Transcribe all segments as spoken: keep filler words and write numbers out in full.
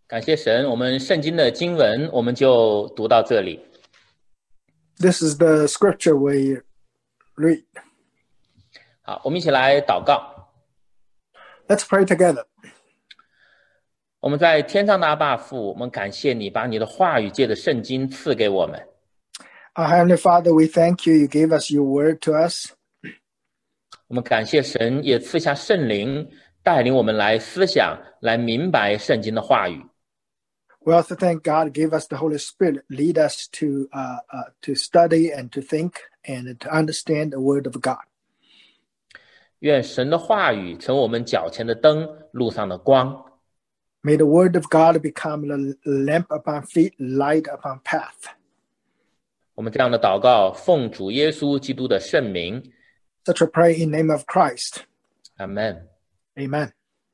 感谢神，我们圣经的经文我们就读到这里。 This is the scripture we read. 好，我们一起来祷告。 Let's pray together. 我们在天上的阿爸父，我们感谢你把你的话语借着圣经赐给我们。 Our Heavenly Father, we thank you. You gave us your word to us. 我们感谢神，也赐下圣灵，带领我们来思想，来明白圣经的话语。 We also thank God gave us the Holy Spirit, lead us to uh, uh, to study and to think and to understand the word of God. 愿神的话语成我们脚前的灯，路上的光。 May the word of God become a lamp upon feet, light upon path. 我们这样的祷告，奉主耶稣基督的圣名。 Such a prayer in the name of Christ. Amen. Amen.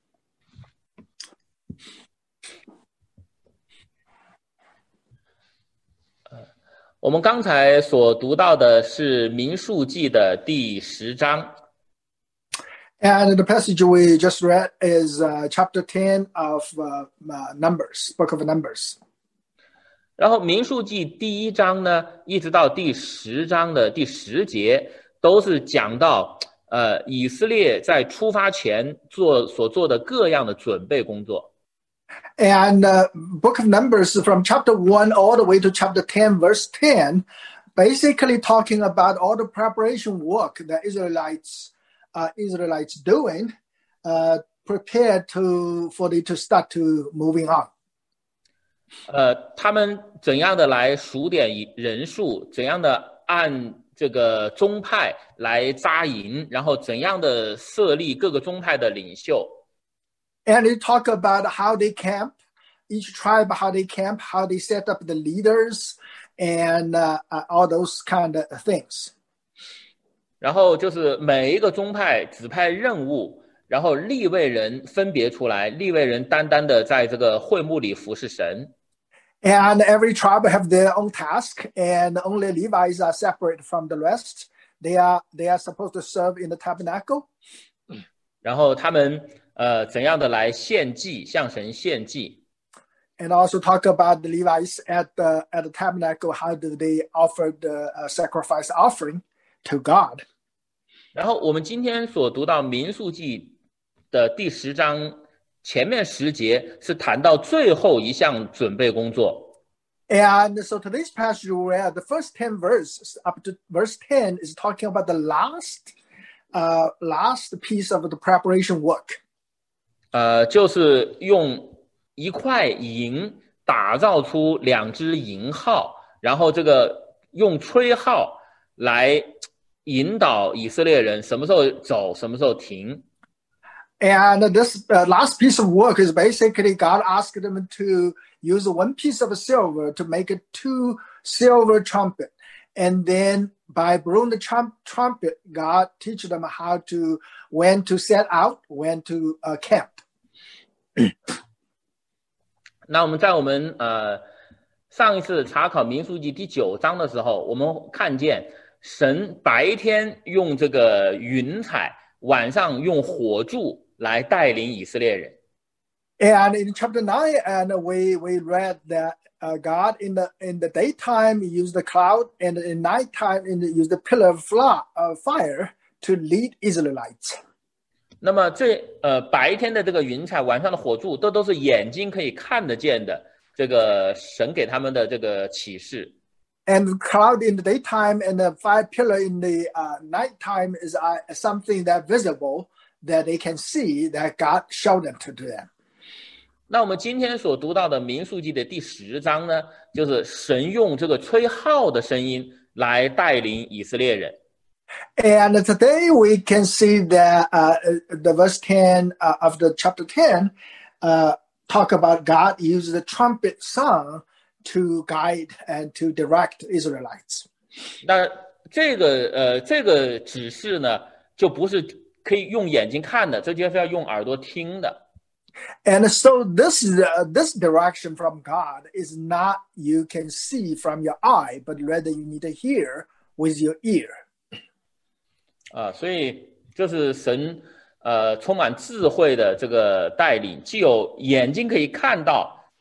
我们刚才所读到的是民数记的第十章。 And the passage we just read is uh, chapter ten of uh, uh, Numbers, Book of Numbers. 然后民数记第一章呢，一直到第十章的第十节，都是讲到呃以色列在出发前做所做的各样的准备工作。 And uh, Book of Numbers from chapter one all the way to chapter ten, verse ten, basically talking about all the preparation work that Israelites uh, Israelites doing, uh, prepared to for they to start to moving on. 呃，他们怎样的来数点人数，怎样的按这个宗派来扎营，然后怎样的设立各个宗派的领袖。 And they talk about how they camp, each tribe, how they camp, how they set up the leaders, and uh, uh, all those kind of things. 然后就是每一个宗派指派任务，然后利未人分别出来，利未人单单的在这个会幕里服侍神。 And every tribe have their own task, and only Levites are separate from the rest. They are they are supposed to serve in the tabernacle. 然后他们呃怎样的来献祭，向神献祭。 And also talk about the Levites at the at the tabernacle. How do they offer the uh, sacrifice offering to God? 然后我们今天所读到民数记的第十章前面十节是谈到最后一项准备工作。 And so today's passage where the first ten verses up to verse ten is talking about the last uh, last piece of the preparation work. 呃，就是用一块银打造出两只银号，然后这个用吹号来引导以色列人什么时候走，什么时候停。 And this uh, last piece of work is basically God asked them to use one piece of silver to make a two silver trumpet. And then by blowing the trump, trumpet, God teach them how to, when to set out, when to uh, camp. 那我们在我们呃上一次查考民数记第九章的时候，我们看见神白天用这个云彩，晚上用火柱来带领以色列人。 And in chapter nine, and we we read that uh, God in the in the daytime used the cloud, and in nighttime in the, used the pillar of fire, uh, fire to lead Israelites. 那么这呃白天的这个云彩，晚上的火柱，这都是眼睛可以看得见的，这个神给他们的这个启示。 And the cloud in the daytime and the fire pillar in the uh, nighttime is uh, something that visible that they can see that God showed them to them. 那我们今天所读到的民数记的第十章呢，就是神用这个吹号的声音来带领以色列人。 And today we can see that uh, the verse ten uh, of the chapter ten uh, talk about God used the trumpet song to guide and to direct Israelites. 那这个呃这个指示呢，就不是可以用眼睛看的，这就是要用耳朵听的。 And so this uh, this direction from God is not you can see from your eye, but rather you need to hear with your ear. 啊，所以这是神呃充满智慧的这个带领，既有眼睛可以看到，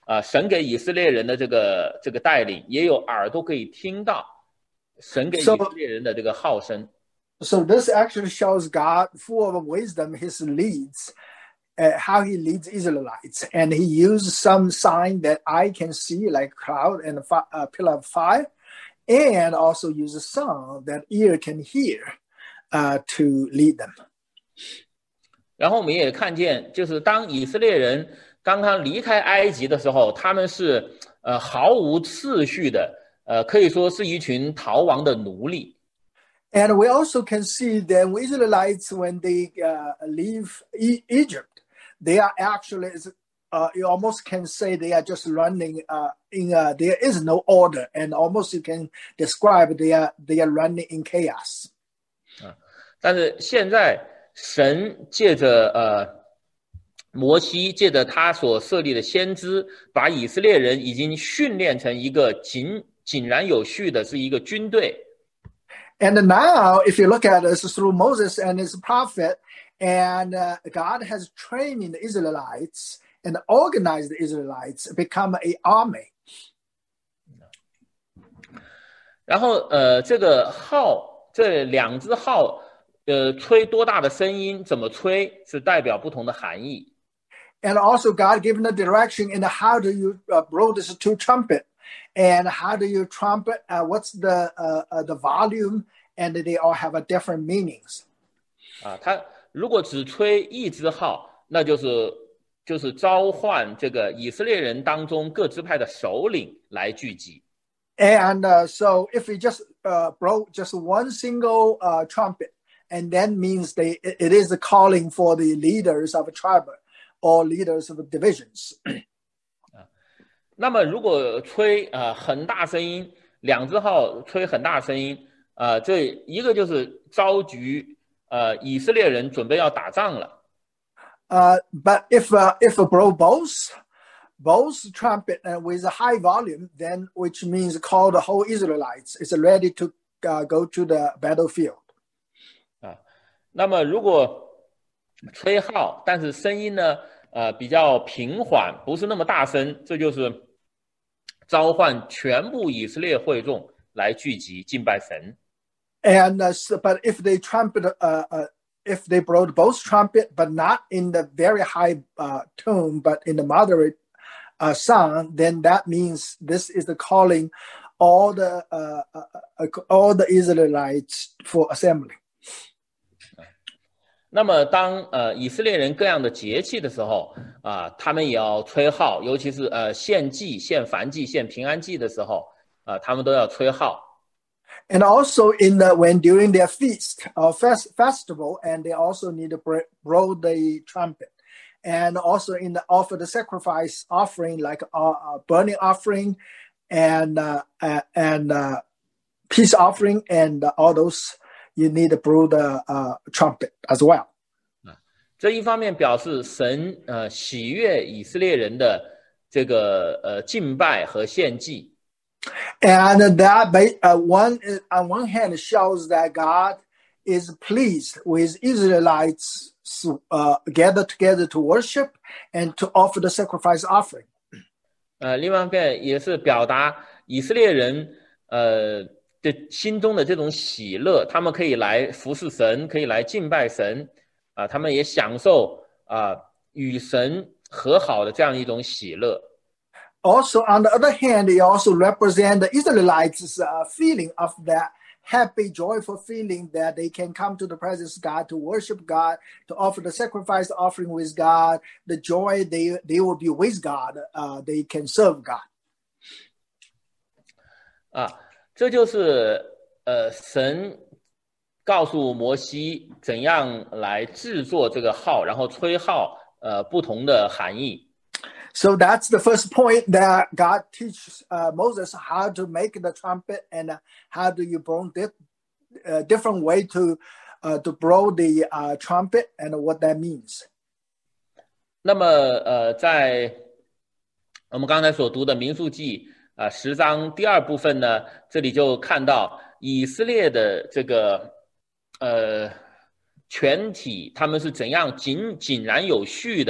啊、呃，神给以色列人的这个这个带领，也有耳朵可以听到神给以色列人的这个号声。 So, so this actually shows God, full of wisdom, His leads, uh, how He leads Israelites, and He used some sign that eye can see, like cloud and a fi- uh, pillar of fire, and also use a sound that ear can hear, uh, to lead them. 然后我们也看见，就是当以色列人刚刚离开埃及的时候，他们是呃毫无次序的，呃可以说是一群逃亡的奴隶。 And we also can see that Israelites, when they uh, leave e- Egypt, they are actually, uh, you almost can say they are just running uh, in, uh, there is no order, and almost you can describe they are, they are running in chaos. 啊，但是现在神借着呃摩西，借着他所设立的先知，把以色列人已经训练成一个井井然有序的是一个军队。 And now, if you look at this through Moses and his prophet, and uh, God has trained the Israelites and organized the Israelites become an army. 然后呃，这个号，这两只号，呃，吹多大的声音，怎么吹，是代表不同的含义。 And also, God given the direction in how do you uh, blow this two trumpet, and how do you trumpet? Uh, what's the uh, uh, the volume? And they all have a different meanings. 啊，他如果只吹一支号，那就是就是召唤这个以色列人当中各支派的首领来聚集。 And uh, so, if we just uh, blow just one single uh, trumpet, and then means they it is a calling for the leaders of a tribe or leaders of divisions. 啊，那么如果吹啊、呃、很大声音，两支号吹很大声音。呃，这一个就是召集呃以色列人准备要打仗了。 Uh, but if uh, if a blow both both trumpet uh, with a high volume, then which means call the whole Israelites is ready to uh, go to the battlefield. 啊，那么如果吹号，但是声音呢呃比较平缓，不是那么大声，这就是召唤全部以色列会众来聚集敬拜神。 And uh, so, but if they trumpet, uh, uh, if they blow both trumpet, but not in the very high uh, tone, but in the moderate uh, sound, then that means this is the calling all the uh, uh, all the Israelites for assembly. 那么当呃以色列人各样的节气的时候啊、呃，他们也要吹号，尤其是呃献祭、献燔祭、献平安祭的时候啊、呃，他们都要吹号。 And also in the when during their feast or fest, festival, and they also need to blow the trumpet, and also in the offer the sacrifice offering like a uh, uh, burning offering, and uh, uh, and uh, peace offering, and uh, all those you need to blow the uh, trumpet as well. 这一方面表示神呃喜悦以色列人的这个呃敬拜和献祭。 And that uh, one on one hand shows that God is pleased with Israelites uh, gathered together to worship and to offer the sacrifice offering. 呃，另外一方面也是表达以色列人呃的心中的这种喜乐，他们可以来服侍神，可以来敬拜神啊、呃，他们也享受啊、呃、与神和好的这样一种喜乐。 Also, on the other hand, they also represent the Israelites' uh, feeling of that happy, joyful feeling that they can come to the presence of God to worship God, to offer the sacrifice offering with God, the joy they, they will be with God, uh, they can serve God. 啊，这就是呃神告诉摩西怎样来制作这个号，然后吹号，呃不同的含义。 So that's the first point that God teaches uh, Moses how to make the trumpet and uh, how do you blow it, uh, different way to uh, to blow the uh, trumpet and what that means. 那么呃，在我们刚才所读的民数记啊十章第二部分呢，这里就看到以色列的这个呃全体他们是怎样井井然有序的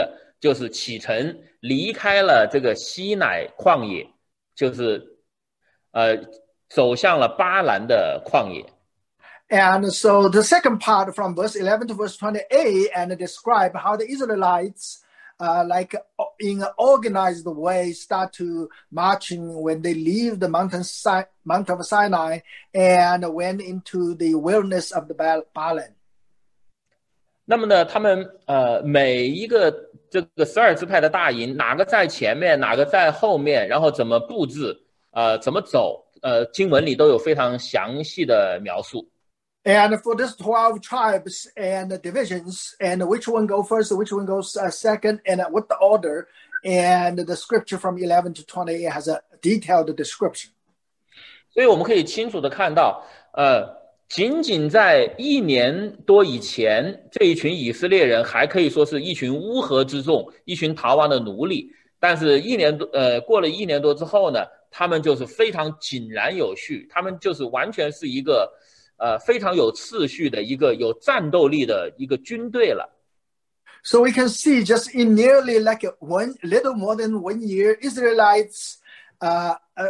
就是启程离开了这个西乃旷野，就是呃走向了巴兰的旷野。 And so the second part from verse eleven to verse twenty-eight and describe how the Israelites uh, like in an organized way start to marching when they leave the mountain, Si- Mount of Sinai and went into the wilderness of the Paran. 那么呢，他们呃每一个这个十二支派的大营，哪个在前面，哪个在后面，然后怎么布置，呃怎么走，呃经文里都有非常详细的描述。 And for this twelve tribes and divisions, and which one go first, which one goes uh, second, and what the order, and the scripture from eleven to twenty-eight has a detailed description. 所以我们可以清楚的看到，呃，仅仅在一年多以前，这一群以色列人还可以说是一群乌合之众，一群逃亡的奴隶。但是，一年多，呃，过了一年多之后呢，他们就是非常井然有序，他们就是完全是一个。呃，非常有次序的一个有战斗力的一个军队了。 So we can see just in nearly like one little more than one year, Israelites uh, uh,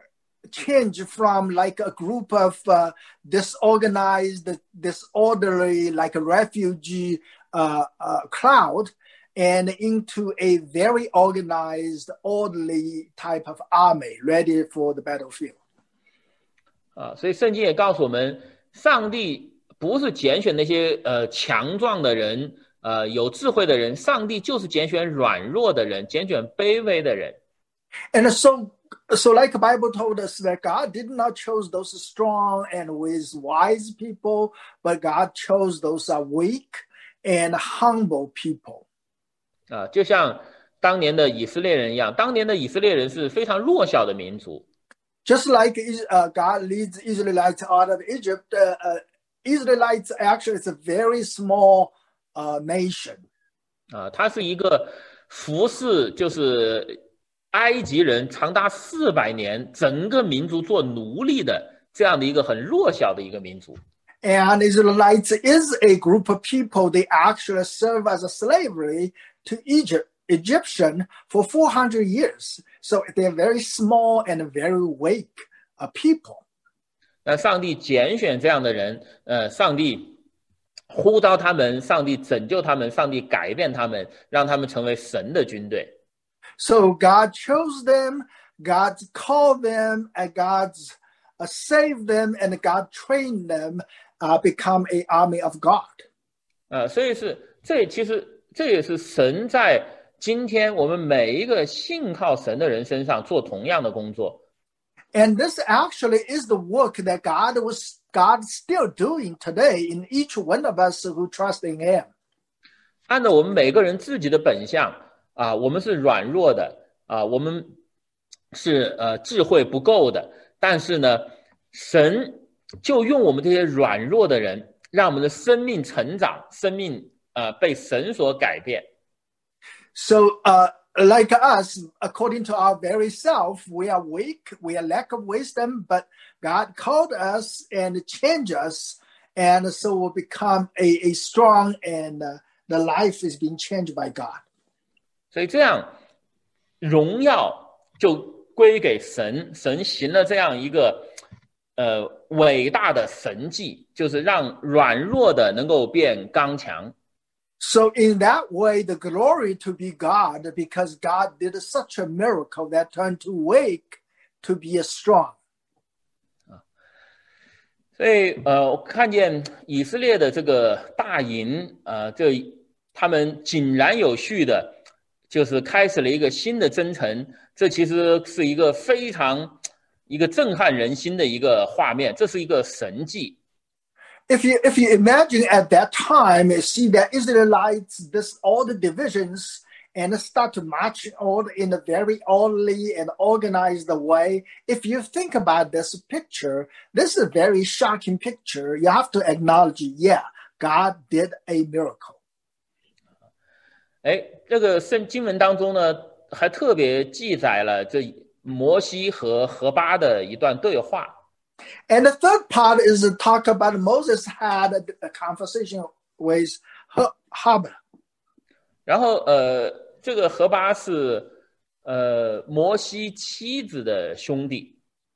change from like a group of uh, disorganized, disorderly, like a refugee uh, uh, crowd, and into a very organized, orderly type of army ready for the battlefield. 啊，所以圣经也告诉我们，上帝不是拣选那些呃强壮的人，呃有智慧的人，上帝就是拣选软弱的人，拣选卑微的人。 And so, so like the Bible told us that God did not choose those strong and with wise people, but God chose those uh, weak and humble people. 啊，就像当年的以色列人一样，当年的以色列人是非常弱小的民族。 Just like uh, God leads Israelites out of Egypt, uh, uh, Israelites actually is a very small uh, nation. 啊，它是一个服侍就是埃及人长达四百年，整个民族做奴隶的这样的一个很弱小的一个民族。 And Israelites is a group of people. They actually serve as a slavery to Egypt. Egyptian for four hundred years. So they're very small and very weak uh, people. 那上帝拣选这样的人，呃，上帝呼召他们，上帝拯救他们，上帝改变他们，让他们成为神的军队。 So God chose them, God called them, and God uh, saved them, and God trained them, uh, become an army of God. 呃，所以是这其实这也是神在今天我们每一个信靠神的人身上做同样的工作。 And this actually is the work that God was God still doing today in each one of us who trust in Him. 按照我们每个人自己的本相啊，我们是软弱的啊，我们是呃智慧不够的，但是呢，神就用我们这些软弱的人，让我们的生命成长，生命呃被神所改变。 So, uh, like us, according to our very self, we are weak, we are lack of wisdom, but God called us and changed us, and so we'll become a, a strong, and uh, the life is being changed by God. 所以这样，荣耀就归给神，神行了这样一个呃伟大的神迹，就是让软弱的能够变刚强。 So in that way, the glory to be God, because God did such a miracle that turned to weak to be a strong. 所以呃，我看见以色列的这个大营，呃，这他们井然有序的，就是开始了一个新的征程。这其实是一个非常一个震撼人心的一个画面，这是一个神迹。 If you if you imagine at that time, you see that Israelites, this all the divisions, and start to march all in a very orderly and organized way. If you think about this picture, this is a very shocking picture. You have to acknowledge, yeah, God did a miracle. 哎，这个圣经文当中呢，还特别记载了这摩西和何巴的一段对话。 And the third part is to talk about Moses had a, a conversation with Harbah. 然后呃， 这个何巴是呃摩西妻子的兄弟。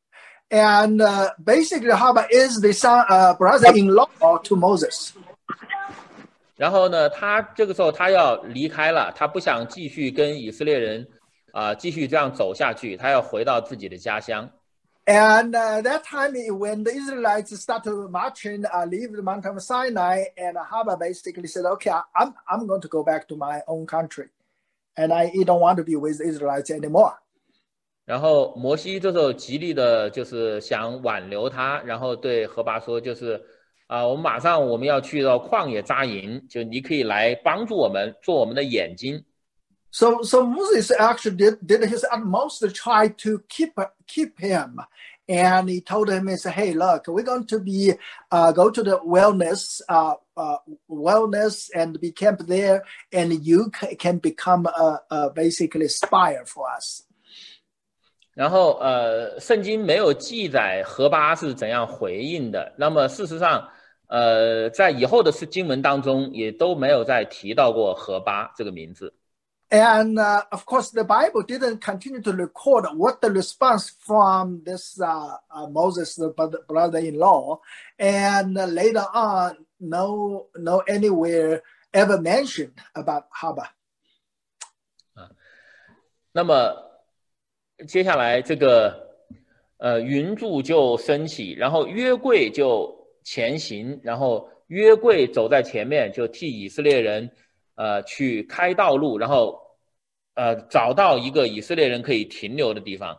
And uh, basically, Haba is the son, uh, brother-in-law to Moses. 然后呢，他这个时候他要离开了，他不想继续跟以色列人啊、呃、继续这样走下去，他要回到自己的家乡。 And uh, that time when the Israelites started marching, uh, leave the mountain of Sinai, and Haba basically said, "Okay, I'm I'm going to go back to my own country, and I don't want to be with the Israelites anymore." 然后摩西这时候极力的就是想挽留他，然后对何巴说，就是啊、呃，我们马上我们要去到旷野扎营，就你可以来帮助我们，做我们的眼睛。 So so Moses actually did, did his utmost to try to keep keep him, and he told him, he said, "Hey, look, we're going to be uh, go to the wellness uh, uh, wellness and be camped there, and you can become a, a basically spy for us." 然后呃，圣经没有记载何巴是怎样回应的。那么事实上，呃，在以后的经文当中也都没有再提到过何巴这个名字。 And uh, of course, the Bible didn't continue to record what the response from this uh, uh, Moses, the brother-in-law, and uh, later on, no, no anywhere ever mentioned about Haba. 啊，那么。接下来这个呃云柱就升起，然后约柜就前行，然后约柜走在前面，就替以色列人呃去开道路，然后呃找到一个以色列人可以停留的地方。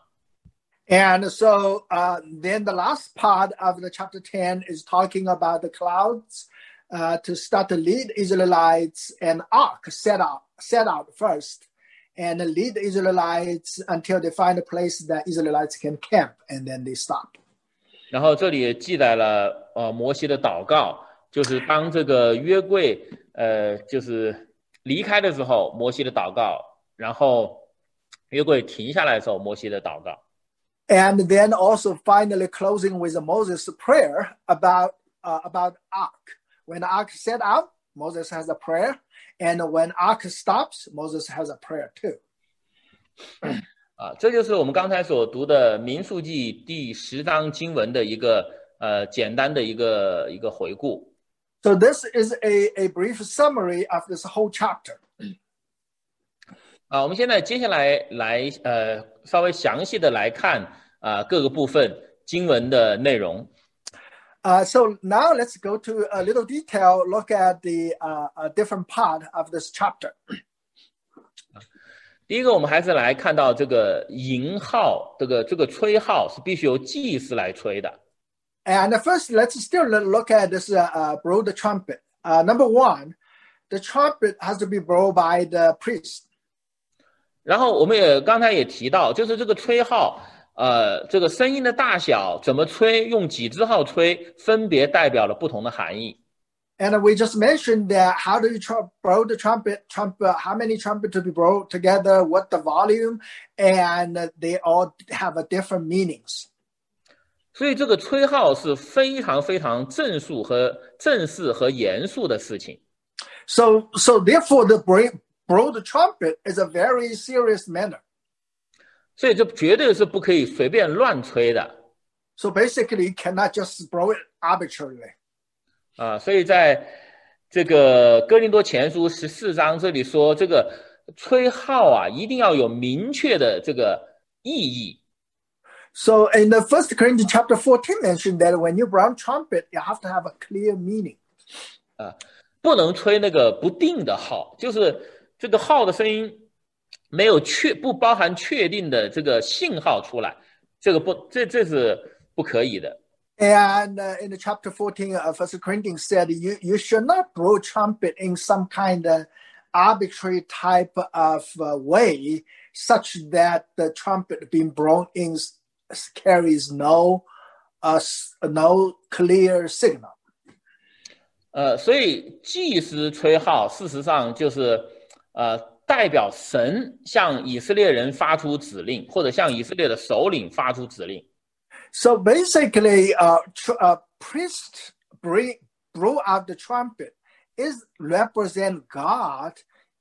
And so uh, then the last part of the chapter ten is talking about the clouds uh, to start to lead Israelites, and ark set out set out first. And lead the Israelites until they find a place that Israelites can camp, and then they stop. 然后这里也记载了呃摩西的祷告，就是当这个约柜呃就是离开的时候，摩西的祷告，然后约柜停下来的时候，摩西的祷告。 And then also finally closing with Moses' prayer about uh, about ark. When the ark set out, Moses has a prayer. And when ark stops, Moses has a prayer too. 啊，这就是我们刚才所读的民数记第十章经文的一个呃简单的一个一个回顾。 So this is a, a brief summary of this whole chapter. 啊，我们现在接下来来呃稍微详细的来看啊、呃、各个部分经文的内容。 Uh, so now let's go to a little detail, look at the uh, a different part of this chapter. 第一个，我们还是来看到这个营号，这个这个吹号是必须由祭司来吹的。 And first, let's still look at this uh, uh, blow the trumpet. Uh, number one, the trumpet has to be blown by the priest. 然后我们也刚才也提到，就是这个吹号。呃，这个声音的大小怎么吹，用几支号吹，分别代表了不同的含义。 And we just mentioned that how do you tr- blow the trumpet, trumpet, how many trumpets to be blown together, what the volume, and they all have a different meanings. 所以这个吹号是非常非常正肃和正式和严肃的事情。 So, so therefore, the blow the trumpet is a very serious manner. 所以这绝对是不可以随便乱吹的。 So basically, you cannot just blow it arbitrarily. 啊，所以在这个哥林多前书十四章这里说，这个吹号啊，一定要有明确的这个意义。 So in the First Corinthians chapter fourteen mentioned that when you blow trumpet, you have to have a clear meaning. 啊，不能吹那个不定的号，就是这个号的声音。没有确不包含确定的这个信号出来，这个不这这是不可以的。 And uh, in the chapter fourteen of First Corinthians said you you should not blow trumpet in some kind of arbitrary type of uh, way, such that the trumpet being blown in carries no uh, no clear signal. 呃，所以祭司吹号，事实上就是呃。代表神向以色列人发出指令，或者向以色列的首领发出指令。 So basically, uh, tr- uh, priest bring, blow out the trumpet is represent God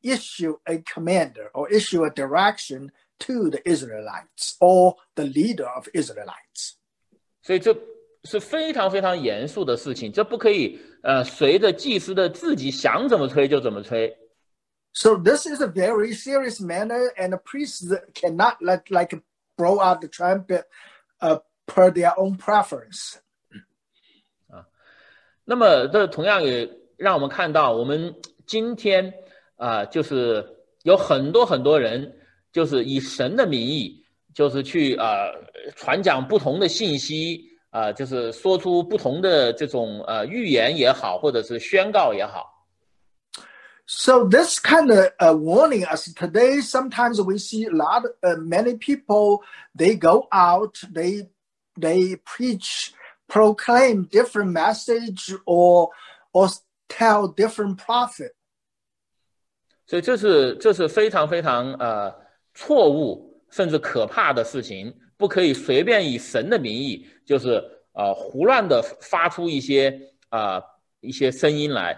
issue a commander or issue a direction to the Israelites or the leader of Israelites. 所以这是非常非常严肃的事情，这不可以呃随着祭司的自己想怎么吹就怎么吹。 So this is a very serious matter, and the priests cannot let like blow out the trumpet uh, per their own preference. 啊，那么这同样也让我们看到，我们今天啊、呃，就是有很多很多人，就是以神的名义，就是去呃传讲不同的信息啊、呃，就是说出不同的这种呃预言也好，或者是宣告也好。 So this kind of uh, warning us today. Sometimes we see a lot, uh, many people. They go out, they they preach, proclaim different message, or or tell different prophet. 所以这是这是非常非常呃错误甚至可怕的事情，不可以随便以神的名义，就是呃胡乱的发出一些啊、呃、一些声音来。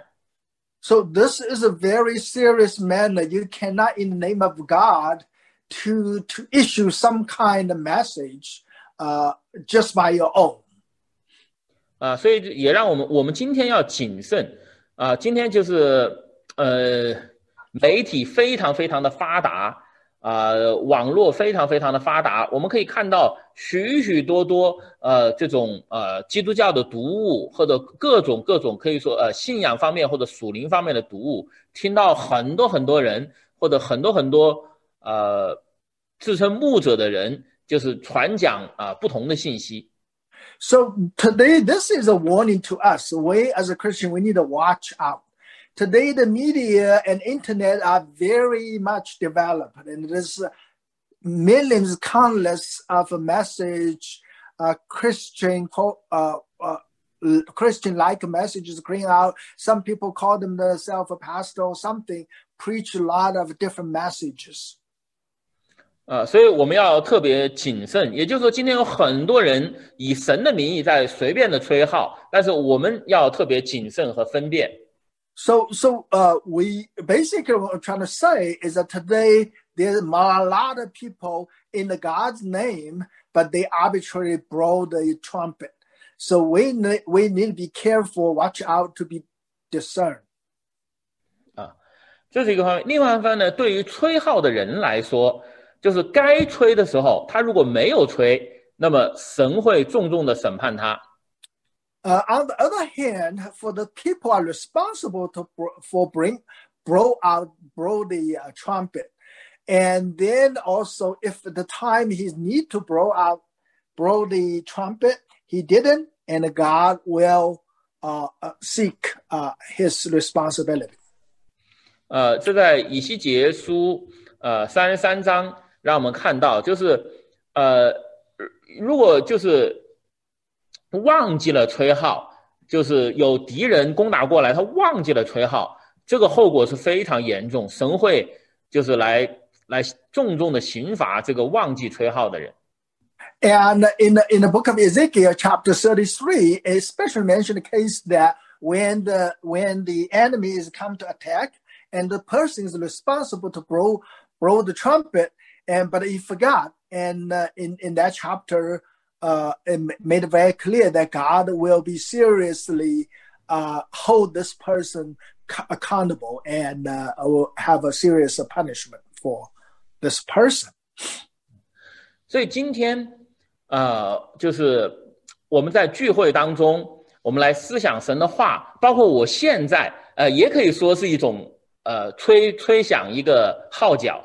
So this is a very serious matter. You cannot, in the name of God, to to issue some kind of message, uh, just by your own. 啊，所以也让我们我们今天要谨慎啊。今天就是呃媒体非常非常的发达啊，网络非常非常的发达，我们可以看到许许多多呃这种呃基督教的读物或者各种各种可以说呃信仰方面或者属灵方面的读物，听到很多很多人或者很多很多呃自称牧者的人就是传讲啊、呃、不同的信息。 So today, this is a warning to us. We as a Christian, we need to watch out. Today, the media and internet are very much developed, and there's millions, countless of a message, uh, Christian, uh, uh, Christian-like messages going out. Some people call themselves a pastor or something, preach a lot of different messages. 啊、呃，所以我们要特别谨慎。也就是说，今天有很多人以神的名义在随便的吹号，但是我们要特别谨慎和分辨。 So, so uh, we basically what we're trying to say is that today there's a lot of people in the God's name, but they arbitrarily blow the trumpet. So we need, we need to be careful, watch out to be discerned. 啊，这是一个方面。另外一方面呢，对于吹号的人来说，就是该吹的时候，他如果没有吹，那么神会重重的审判他。 Uh, on the other hand, for the people are responsible to for bring blow out blow the uh, trumpet, and then also if the time he need to blow out blow the trumpet, he didn't, and God will uh, uh, seek uh, his responsibility. 呃，这在以西结书呃三十三章让我们看到，就是呃如果就是忘记了吹号，就是有敌人攻打过来，他忘记了吹号，这个后果是非常严重，神会就是来来重重的刑罚这个忘记吹号的人。 And in the, in the book of Ezekiel, chapter thirty-three, especially mentioned the case that when the when the enemy is come to attack, and the person is responsible to blow blow the trumpet, and but he forgot, and uh, in in that chapter. Uh, it made it very clear that God will be seriously uh, hold this person accountable and uh, will have a serious punishment for this person. 所以今天，呃，就是我们在聚会当中，我们来思想神的话，包括我现在，呃，也可以说是一种呃吹吹响一个号角。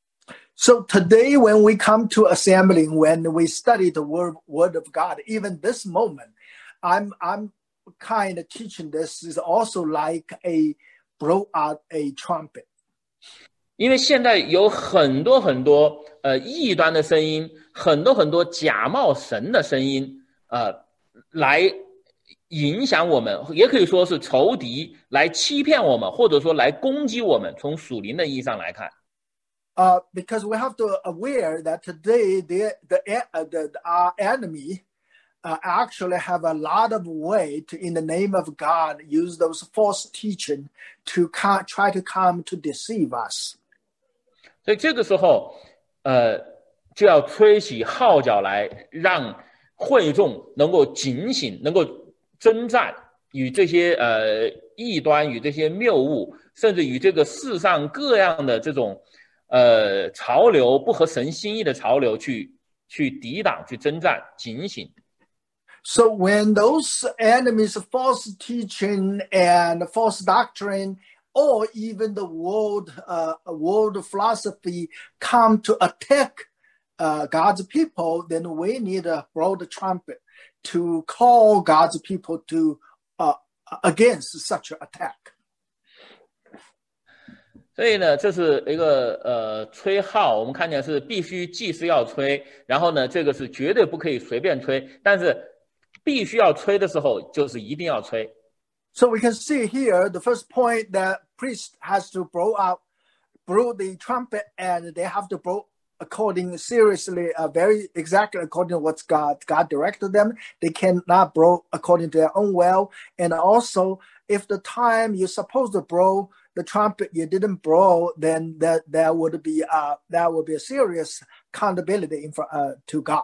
So today, when we come to assembly, when we study the word, word of God, even this moment, I'm I'm kind of teaching this is also like a blow out a trumpet. 因为现在有很多很多呃异端的声音，很多很多假冒神的声音，呃，来影响我们，也可以说是仇敌来欺骗我们，或者说来攻击我们。从属灵的意义上来看。 Uh, because we have to aware that today the the, uh, the our enemy uh, actually have a lot of way to, in the name of God, use those false teaching to come, try to come to deceive us. 所以这个时候，呃，就要吹起号角来，让会众能够警醒，能够征战，与这些呃异端、与这些谬误，甚至与这个世上各样的这种呃潮流不合神心意的潮流去去抵挡、去征战、警醒。 So when those enemies of false teaching and false doctrine, or even the world uh, world philosophy, come to attack uh, God's people, then we need to blow the trumpet to call God's people to uh, against such an attack. 所以呢，这是一个呃吹号，我们看见是必须祭司要吹，然后呢，这个是绝对不可以随便吹，但是必须要吹的时候，就是一定要吹。 So we can see here the first point that priest has to blow out, blow the trumpet, and they have to blow according seriously, uh, very exactly according to what God God directed them. They cannot blow according to their own will. And also, if the time you're supposed to blow the trumpet you didn't blow, then that there would be uh that would be a serious accountability in front uh, to God.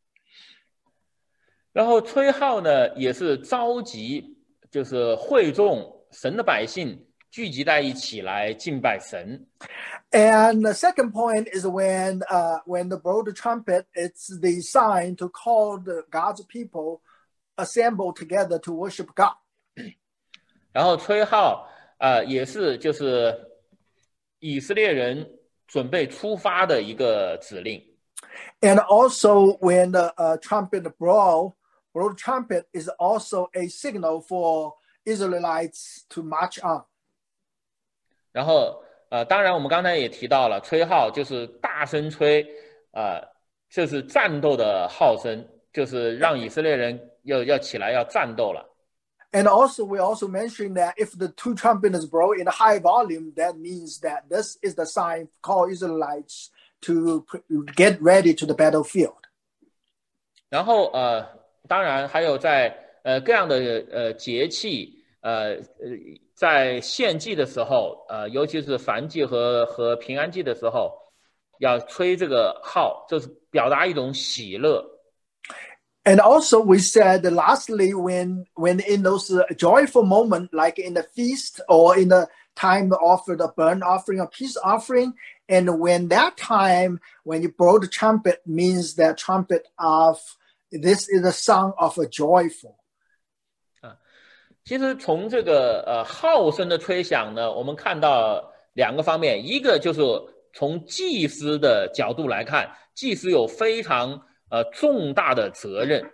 然后吹号呢，也是召集，就是会众神的百姓聚集在一起来敬拜神。 And the second point is when uh, when the blow the trumpet, it's the sign to call the God's people assemble together to worship God. 然后吹号，呃，也是就是以色列人准备出发的一个指令。 And also when the uh, trumpet blow, blow the trumpet is also a signal for Israelites to march on. 然后呃，当然我们刚才也提到了，吹号就是大声吹，呃，这是战斗的号声，就是让以色列人要要起来要战斗了。 And also, we also mentioned that if the two trumpets blow in a high volume, that means that this is the sign call Israelites to get ready to the battlefield. 然后呃，当然还有在呃各样的呃节气，呃呃在献祭的时候，呃，尤其是燔祭和和平安祭的时候，要吹这个号，就是表达一种喜乐。 And also, we said lastly, when when in those uh, joyful moments, like in the feast or in the time to offer the burnt offering or peace offering, and when that time when you blow the trumpet means that trumpet of this is a song of a joyful. 啊，其实从这个呃号声的吹响呢，我们看到两个方面，一个就是从祭司的角度来看，祭司有非常呃重大的责任。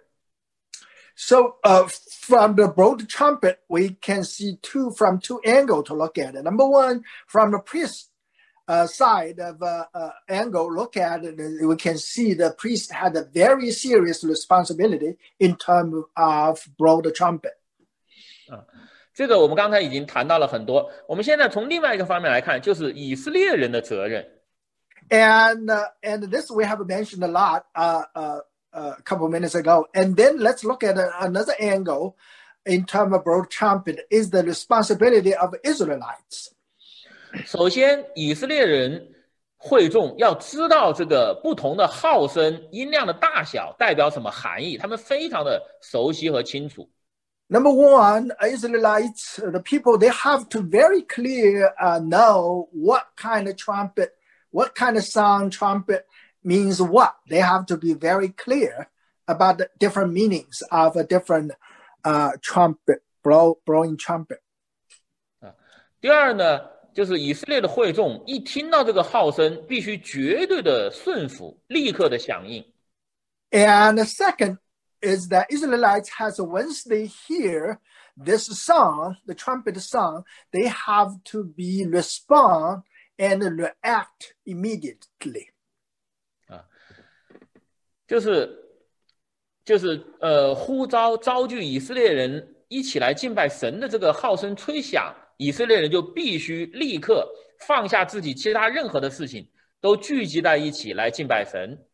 So uh, from the blow the trumpet, we can see two from two angles to look at it. Number one, from the priest uh, side of uh, uh, angle, look at it, we can see the priest had a very serious responsibility in terms of blow the trumpet. 啊，这个我们刚才已经谈到了很多。我们现在从另外一个方面来看，就是以色列人的责任。 And uh, and this we have mentioned a lot uh, uh, a couple of minutes ago. And then let's look at another angle in terms of blow trumpet is the responsibility of Israelites. 首先，以色列人会众要知道这个不同的号声音量的大小代表什么含义，他们非常的熟悉和清楚。 Number one, Israelites, the people, they have to very clear uh, know what kind of trumpet, what kind of sound trumpet means what. They have to be very clear about the different meanings of a different uh, trumpet, blow, blowing trumpet. 啊，第二呢，就是以色列的会众一听到这个号声，必须绝对的顺服，立刻的响应。 And the second is that Israelites has once they hear this song, the trumpet song, they have to be respond and react immediately. 啊，就是就是呃呼召召聚以色列人一起来敬拜神的这个号声吹响，以色列人就必须立刻放下自己其他任何的事情，都聚集在一起来敬拜神。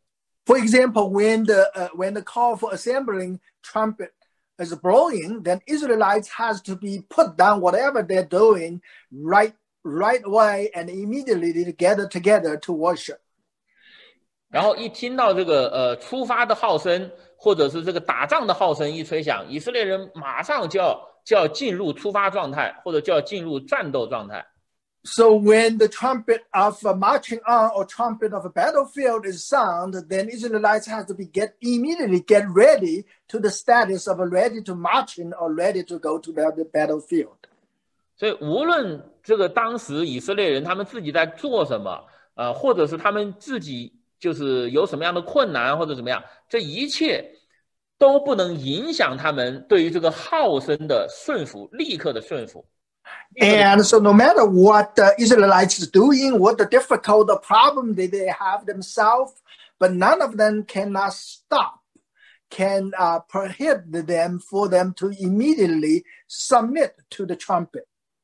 For example, when the uh, when the call for assembling trumpet is blowing, then Israelites has to be put down whatever they're doing right right away and immediately to gather together to worship. 然后一听到这个呃出发的号声，或者是这个打仗的号声一吹响，以色列人马上就要就要进入出发状态，或者就要进入战斗状态。 So when the trumpet of a marching on or trumpet of a battlefield is sound, then Israelites have to be get immediately get ready to the status of ready to march in or ready to go to the battlefield. 所以无论这个当时以色列人他们自己在做什么，呃，或者是他们自己就是有什么样的困难或者怎么样，这一切都不能影响他们对于这个号声的顺服，立刻的顺服。 And so no matter what the Israelites is doing, what the difficult the problem that they have themselves, but none of them cannot stop, can uh, prohibit them for them to immediately submit to the trumpet.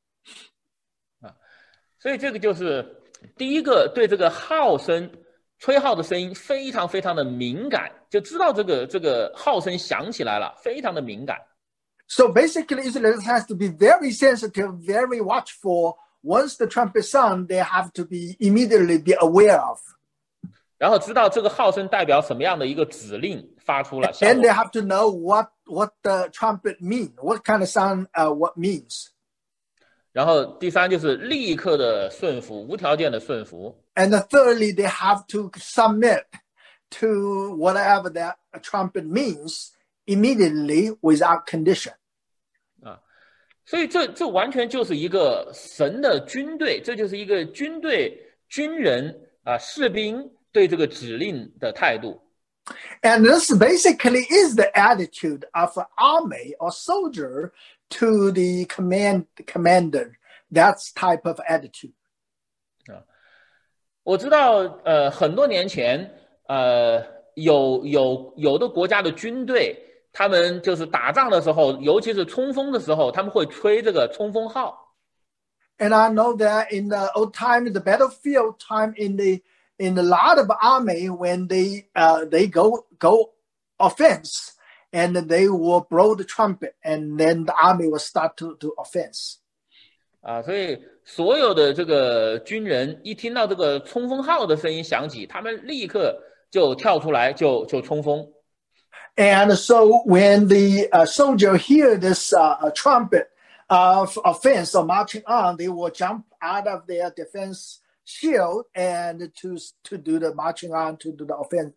所以这个就是第一个对这个号声吹号的声音非常非常的敏感，就知道这个这个号声响起来了，非常的敏感。 So basically, Israelites has to be very sensitive, very watchful. Once the trumpet sound, they have to be immediately be aware of. 然后知道这个号声代表什么样的一个指令发出了。 And they have to know what what the trumpet mean, what kind of sound, uh, what means. 然后第三就是立刻的顺服，无条件的顺服。 And thirdly, they have to submit to whatever that trumpet means immediately without condition. 啊，所以这这完全就是一个神的军队，这就是一个军队军人啊士兵对这个指令的态度。 And this basically is the attitude of an army or soldier to the command commander. That's type of attitude. 啊，我知道，呃，很多年前，呃，有有有的国家的军队，他们就是打仗的时候，尤其是冲锋的时候，他们会吹这个冲锋号。 And I know that in the old time, in the battlefield time, in the in a lot of army, when they uh they go go offense, and they will blow the trumpet, and then the army will start to to offense. 啊，所以所有的这个军人一听到这个冲锋号的声音响起，他们立刻就跳出来就就冲锋。 And so when the uh, soldier hear this uh, trumpet of offense or marching on, they will jump out of their defense shield and to to do the marching on to do the offense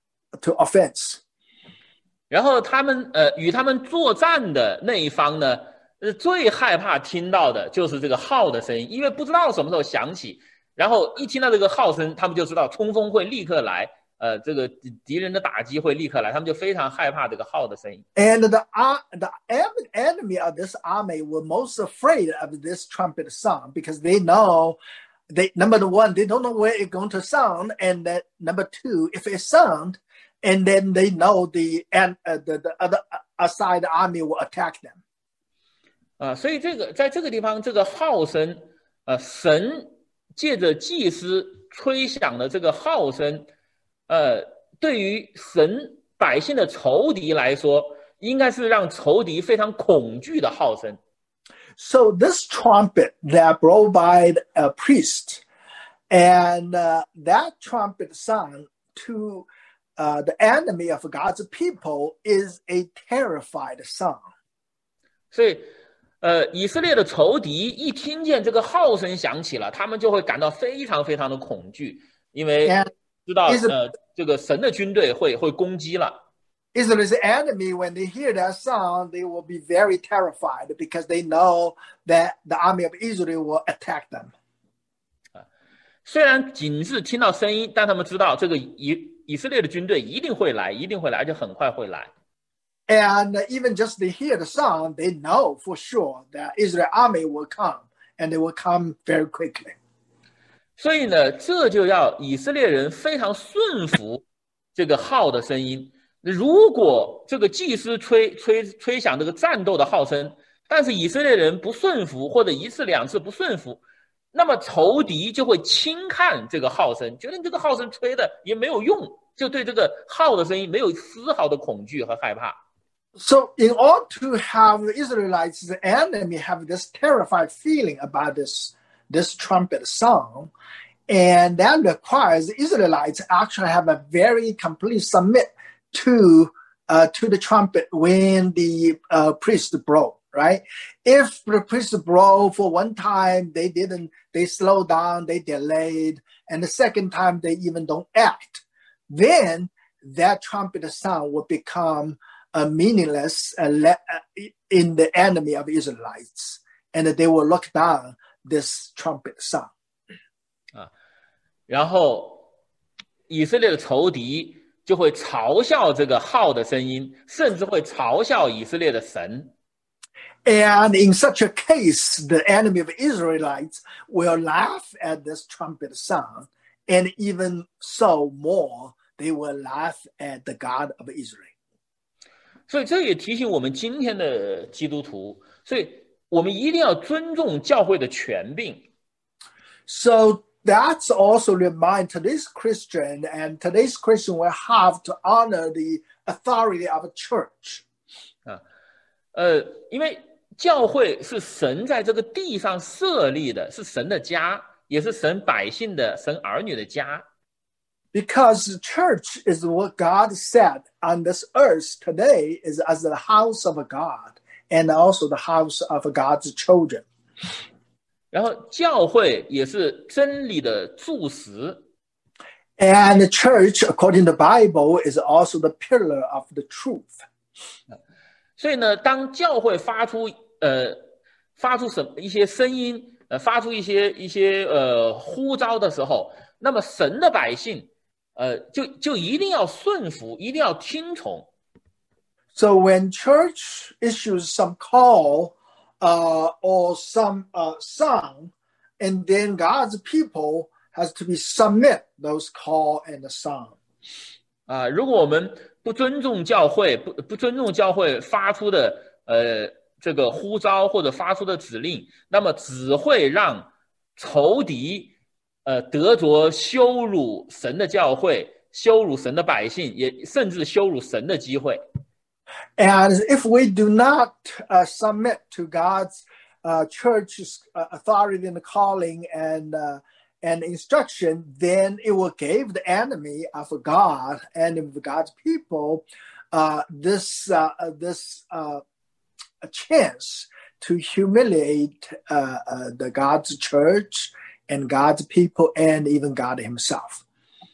to offense. 然后他们呃与他们作战的那一方呢，最害怕听到的就是这个号的声音，因为不知道什么时候响起，然后一听到这个号声，他们就知道冲锋会立刻来，呃，这个敌人的打击会立刻来，他们就非常害怕这个号的声音。 And the uh, the enemy of this army were most afraid of this trumpet sound because they know they number one they don't know where it's going to sound, and that number two if it sound, and then they know the and uh, the the other side army will attack them. 啊，所以这个在这个地方，这个号声，呃，神借着祭司吹响的这个号声，呃，对于神百姓的仇敌来说，应该是让仇敌非常恐惧的号声。 So this trumpet that blown by a priest, and uh, that trumpet sound to uh, the enemy of God's people is a terrified sound. 所以。呃，以色列的仇敌一听见这个号声响起了，他们就会感到非常非常的恐惧，因为知道呃，这个神的军队会会攻击了。 Israel's enemy, when they hear that sound, they will be very terrified because they know that the army of Israel will attack them. 啊，虽然仅是听到声音，但他们知道这个以以色列的军队一定会来，一定会来，而且很快会来。 And even just they hear the sound, they know for sure that Israel army will come, and they will come very quickly. 所以呢，这就要以色列人非常顺服这个号的声音。如果这个祭司吹吹吹响这个战斗的号声，但是以色列人不顺服，或者一次两次不顺服，那么仇敌就会轻看这个号声，觉得这个号声吹的也没有用， 就对这个号的声音没有丝毫的恐惧和害怕。 So in order to have the Israelites, the enemy, have this terrified feeling about this, this trumpet sound, and that requires the Israelites actually have a very complete submit to uh, to the trumpet when the uh, priest blow, right? If the priest blow for one time, they didn't, they slow down, they delayed, and the second time they even don't act, then that trumpet sound will become uh, meaningless uh, le- uh, in the enemy of Israelites, and they will look down this trumpet sound. 啊，然后以色列的仇敌就会嘲笑这个号的声音，甚至会嘲笑以色列的神。 And in such a case, the enemy of Israelites will laugh at this trumpet sound, and even so more, they will laugh at the God of Israel. 所以这也提醒我们今天的基督徒，所以我们一定要尊重教会的权柄。 So that's also remind today's Christian, and today's Christian will have to honor the authority of a church. 啊，呃，因为教会是神在这个地上设立的，是神的家，也是神百姓的、神儿女的家。 Because the church is what God said on this earth today is as the house of God, and also the house of God's children. 然后教会也是真理的柱石。 And the church, according to the Bible, is also the pillar of the truth. 所以呢，当教会发出呃发出什么一些声音，呃发出一些一些呃呼召的时候，那么神的百姓，呃就就一定要顺服，一定要听从。 So when church issues some call uh, or some uh, song, and then God's people has to be submit those call and the song. 啊，如果我们不尊重教会，不不尊重教会发出的呃这个呼召或者发出的指令，那么只会让仇敌呃得着羞辱神的教会、羞辱神的百姓，也甚至羞辱神的机会。 And if we do not uh, submit to God's uh, church's uh, authority and calling and uh, and instruction, then it will give the enemy of God and of God's people uh, this uh, this uh, a chance to humiliate uh, uh, the God's church and God's people and even God Himself.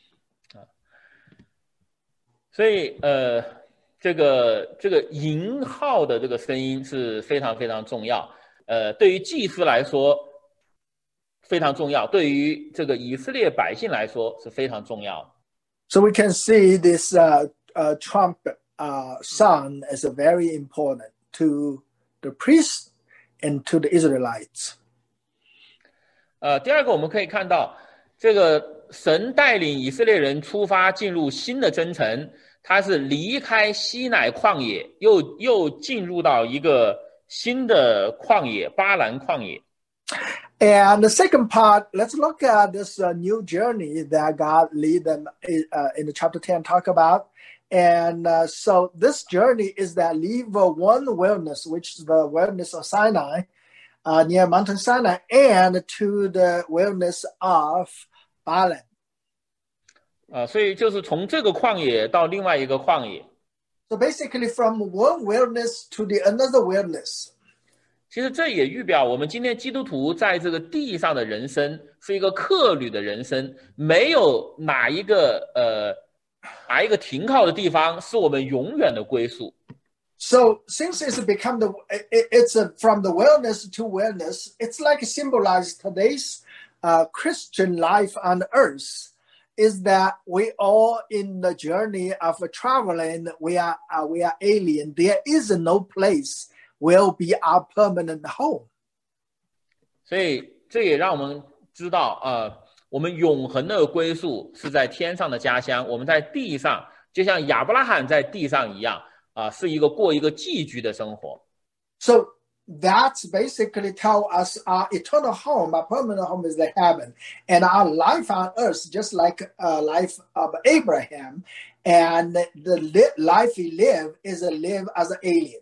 所以呃，这个这个银号的这个声音是非常非常重要。呃，对于祭司来说。非常重要，对于这个以色列百姓来说是非常重要的。 So we can see this uh, uh, trumpet uh, sound is very important to the priests and to the Israelites. 呃，第二个我们可以看到，这个神带领以色列人出发进入新的征程，他是离开西乃旷野，又又进入到一个新的旷野——巴兰旷野。 And the second part, let's look at this uh, new journey that God lead them uh, in the chapter ten talk about. And uh, so this journey is that leave uh, one wilderness, which is the wilderness of Sinai, uh, near Mountain Sinai, and to the wilderness of Paran. 啊，所以就是从这个旷野到另外一个旷野。 So basically from one wilderness to the another wilderness. 其实这也预表我们今天基督徒在这个地上的人生是一个客旅的人生，没有哪一个呃哪一个停靠的地方是我们永远的归宿。 So since it's become the it's a, from the wilderness to wilderness, it's like symbolize today's uh, Christian life on earth. Is that we all in the journey of traveling? We are uh, we are alien. There is no place. Will be our permanent home. 所以这也让我们知道，呃，我们永恒的归宿是在天上的家乡。我们在地上，就像亚伯拉罕在地上一样，啊、呃，是一个过一个寄居的生活。 So that's basically tell us our eternal home, our permanent home is the heaven, and our life on earth, just like uh, life of Abraham, and the li- life he live is a live as an alien.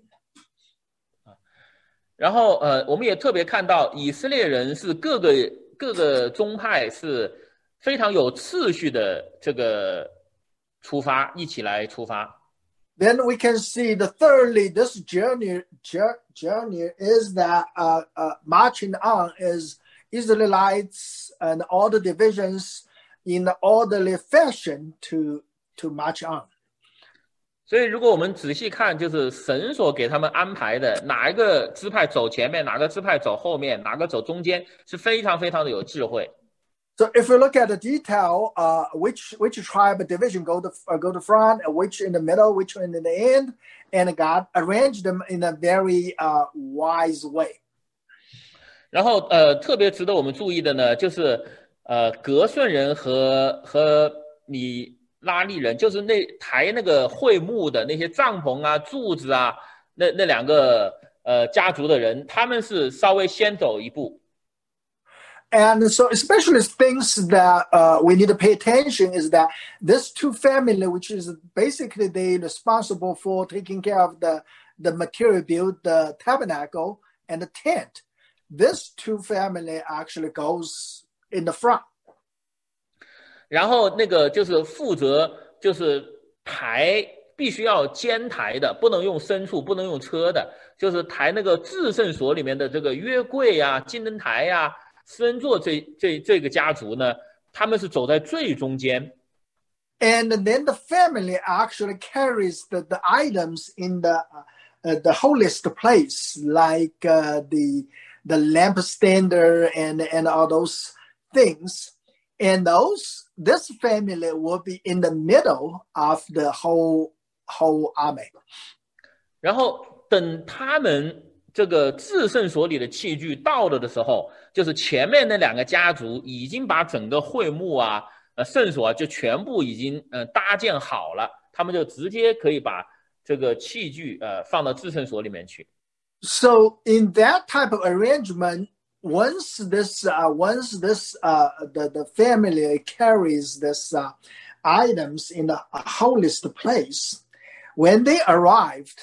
然后呃，我们也特别看到以色列人是各个各个宗派是非常有次序的这个出发，一起来出发。 Then we can see the thirdly, this journey journey is that uh, uh, marching on is Israelites and all the divisions in orderly fashion to to march on. 所以，如果我们仔细看，就是神所给他们安排的，哪一个支派走前面，哪个支派走后面，哪个走中间，是非常非常的有智慧。 So if we look at the detail, uh, which which tribe division go to uh, go to front, and which in the middle, which in the end, and God arranged them in a very uh, wise way. 然后呃，特别值得我们注意的呢，就是呃，革顺人和和米拉利人，就是那抬那个会幕的那些帐篷啊、柱子啊，那那两个呃家族的人，他们是稍微先走一步。 And so especially things that uh, we need to pay attention is that this two family, which is basically they responsible for taking care of the, the material build, the tabernacle and the tent. This two family actually goes in the front. 然后那个就是负责就是抬，必须要肩抬的，不能用牲畜，不能用车的，就是抬那个至圣所里面的这个约柜啊、金灯台呀、啊。施恩座这这这个家族呢，他们是走在最中间。 And then the family actually carries the, the items in the uh, the holiest place, like uh, the the lampstand and and all those things. And those this family will be in the middle of the whole whole army. 然后等他们这个至圣所里的器具到了的时候，就是前面那两个家族已经把整个会幕啊、呃圣所啊就全部已经呃搭建好了，他们就直接可以把这个器具呃放到至圣所里面去。 So in that type of arrangement, once this uh, once this uh, the the family carries this uh, items in the holiest place, when they arrived.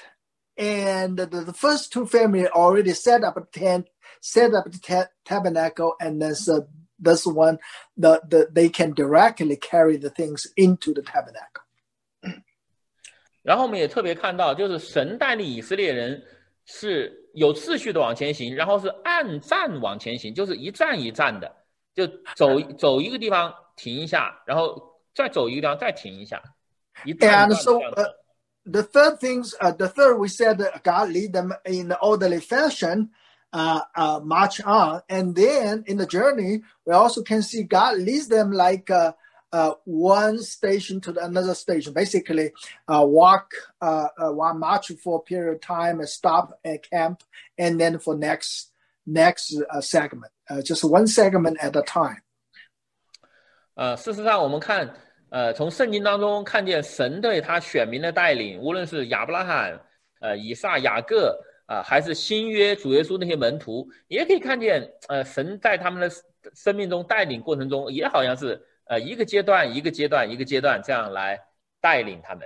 And the, the first two families already set up a tent, set up the ta- tabernacle, and this uh, this one, the, the they can directly carry the things into the tabernacle. 然后我们也特别看到，就是神带领以色列人是有秩序的往前行，然后是按站往前行，就是一站一站的，就走走一个地方停一下，然后再走一个地方再停一下，一站一站这样走。 The third things, uh, the third we said that God lead them in the orderly fashion, uh, uh, march on, and then in the journey we also can see God leads them like uh, uh, one station to another station. Basically, uh, walk, uh, uh, one march for a period of time, and stop at camp, and then for next next uh, segment, uh, just one segment at a time. 呃，事实上我们看。呃，从圣经当中看见神对他选民的带领，无论是亚伯拉罕、呃以撒、雅各啊、呃，还是新约主耶稣那些门徒，也可以看见，呃，神在他们的生命中带领过程中，也好像是呃一个阶段一个阶段一个阶段这样来带领他们。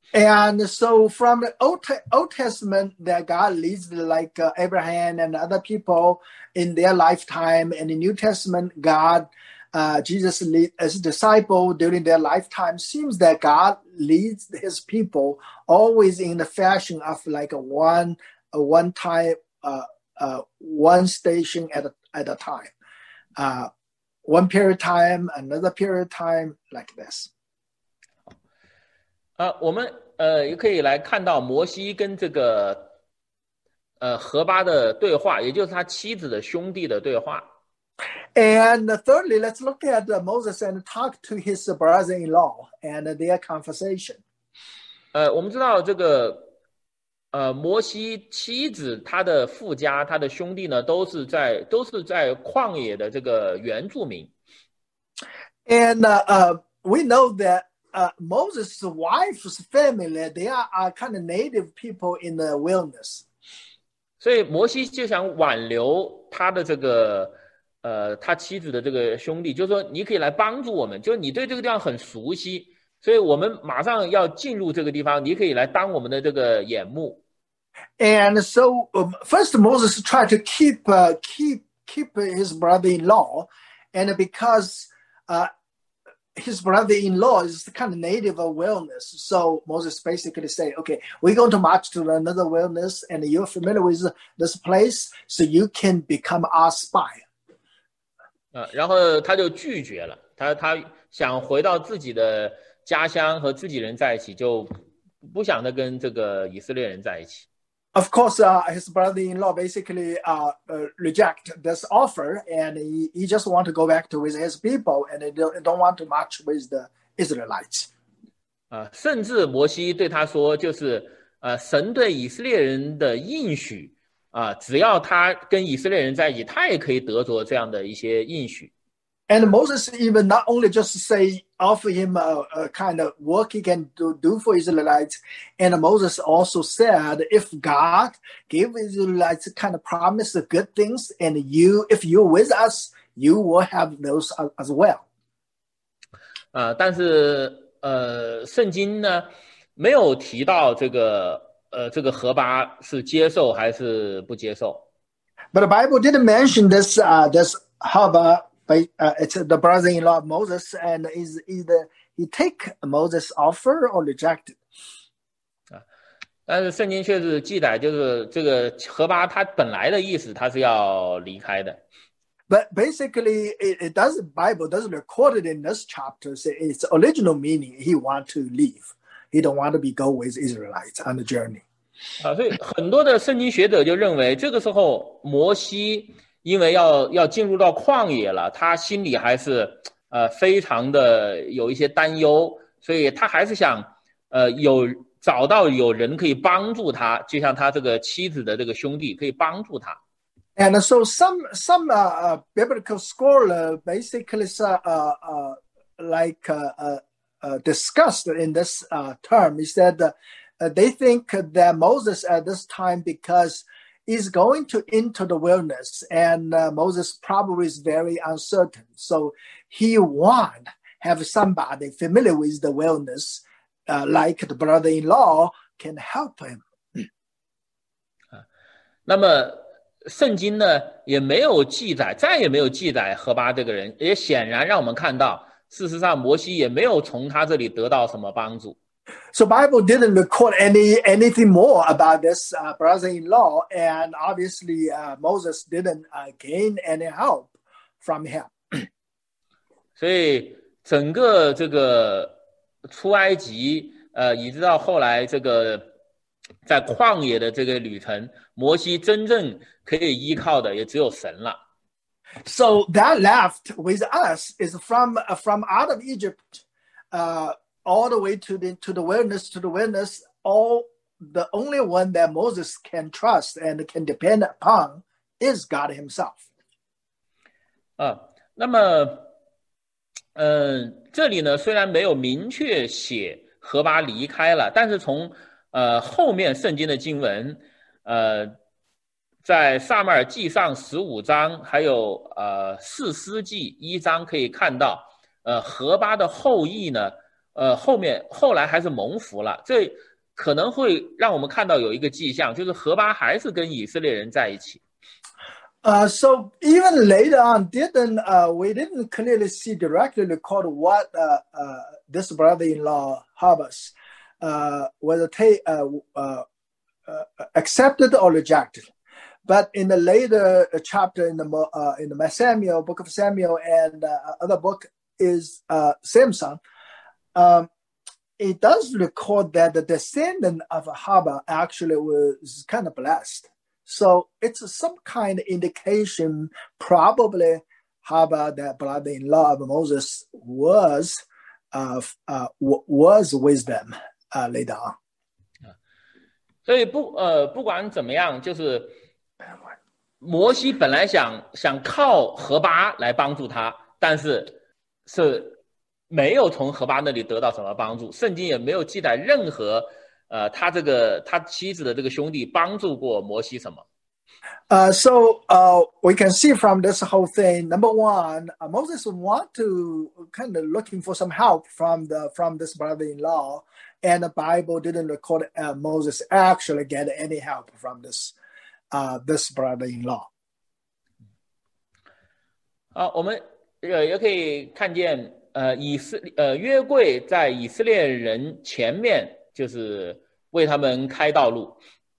And so from the Old, Old Testament that God leads like uh, Abraham and other people in their lifetime, and the New Testament God Uh, Jesus lead, as a disciple during their lifetime, seems that God leads his people always in the fashion of like a one, a one time, uh, uh, one station at a, at a time, uh, one period of time, another period of time, like this. 呃，我们呃也可以来看到摩西跟这个呃何巴的对话，也就是他妻子的兄弟的对话。 And thirdly, let's look at uh, Moses and talk to his brother-in-law and their conversation. 呃，我们知道这个，呃，摩西妻子他的父家，他的兄弟呢，都是在都是在旷野的这个原住民。 And uh, uh, we know that uh, Moses' wife's family, they are, are kind of native people in the wilderness. 所以摩西就想挽留他的这个呃他妻子的这个兄弟，就是说你可以来帮助我们，就是你对这个地方很熟悉，所以我们马上要进入这个地方，你可以来当我们的这个眼目。 And so um, first Moses tried to keep uh, keep keep his brother-in-law, and because uh, his brother-in-law is the kind of native of wilderness, so Moses basically say, okay, we're going to march to another wilderness, and you're familiar with this place, so you can become our spy. 呃，然后他就拒绝了，他他想回到自己的家乡和自己人在一起，就不想再跟这个以色列人在一起。 Of course, uh, his brother-in-law basically uh, uh, reject this offer, and he, he just want to go back to with his people, and they don't, don't want to march with the Israelites. 啊，甚至摩西对他说，就是呃，神对以色列人的应许啊，只要他跟以色列人在一起，他也可以得着这样的一些应许。 And Moses even not only just say offer him a, a kind of work he can do, do for Israelites, and Moses also said, if God gave Israelites kind of promise of good things, and you, if you're with us, you will have those as well. 啊，但是呃，圣经呢没有提到这个呃这个何巴是接受还是不接受。 But the Bible didn't mention this uh, this Haba. Uh, it's the brother-in-law of Moses, and is either he take Moses' offer or reject it. 啊，但是圣经却是记载，就是这个何巴他本来的意思，他是要离开的。 But basically, it, it doesn't Bible doesn't record it in this chapter. So its original meaning, he want to leave. He don't want to be go with Israelites on the journey. 啊，所以很多的圣经学者就认为，这个时候摩西。因为要要进入到旷野了，他心里还是呃非常的有一些担忧，所以他还是想呃有找到有人可以帮助他，就像他这个妻子的这个兄弟可以帮助他。 And so some some uh, biblical scholar basically uh, uh, like uh, uh, discussed in this uh, term is that uh, they think that Moses at this time because is going to enter the wilderness, and uh, Moses probably is very uncertain. So he want have somebody familiar with the wilderness, uh, like the brother-in-law, can help him. 那么圣经呢也没有记载，再也没有记载何巴这个人，也显然让我们看到，事实上摩西也没有从他这里得到什么帮助。 So Bible didn't record any anything more about this uh, brother-in-law, and obviously uh, Moses didn't uh, gain any help from him. 所以整个这个出埃及，呃，一直到后来这个在旷野的这个旅程，摩西真正可以依靠的也只有神了。 So that left with us is from uh, from out of Egypt. Uh, all the way to the to the wilderness, to the wilderness, all the only one that Moses can trust and can depend upon is God himself. 啊，那么，嗯、呃，这里呢虽然没有明确写何巴离开了，但是从呃后面圣经的经文，呃，在撒母耳记上十五章，还有呃士师记一章可以看到，呃何巴的后裔呢。呃，后面后来还是蒙福了，这可能会让我们看到有一个迹象，就是何巴还是跟以色列人在一起。 Uh, so even later on, didn't uh, we didn't clearly see directly record what uh, uh, this brother-in-law Habas uh, whether they uh, uh, uh, accepted or rejected. But in the later chapter in the uh, in the Samuel, book of Samuel, and uh, other book is uh, Samson. Um, it does record that the descendant of Haba actually was kind of blessed. So it's some kind of indication, probably Haba, that brother-in-law of Moses, was uh, uh, was with them uh, later on. 所以不呃不管怎么样，就是摩西本来想想靠何巴来帮助他，但是是。没有从何巴那里得到什么帮助，圣经也没有记载任何，呃，他这个他妻子的这个兄弟帮助过摩西什么。 Uh, so uh, we can see from this whole thing. Number one, uh, Moses want to kind of looking for some help from the from this brother-in-law, and the Bible didn't record uh, Moses actually get any help from this uh, this brother-in-law. 啊，我们呃也可以看见，呃，以色呃约柜在以色列人前面，就是为他们开道路。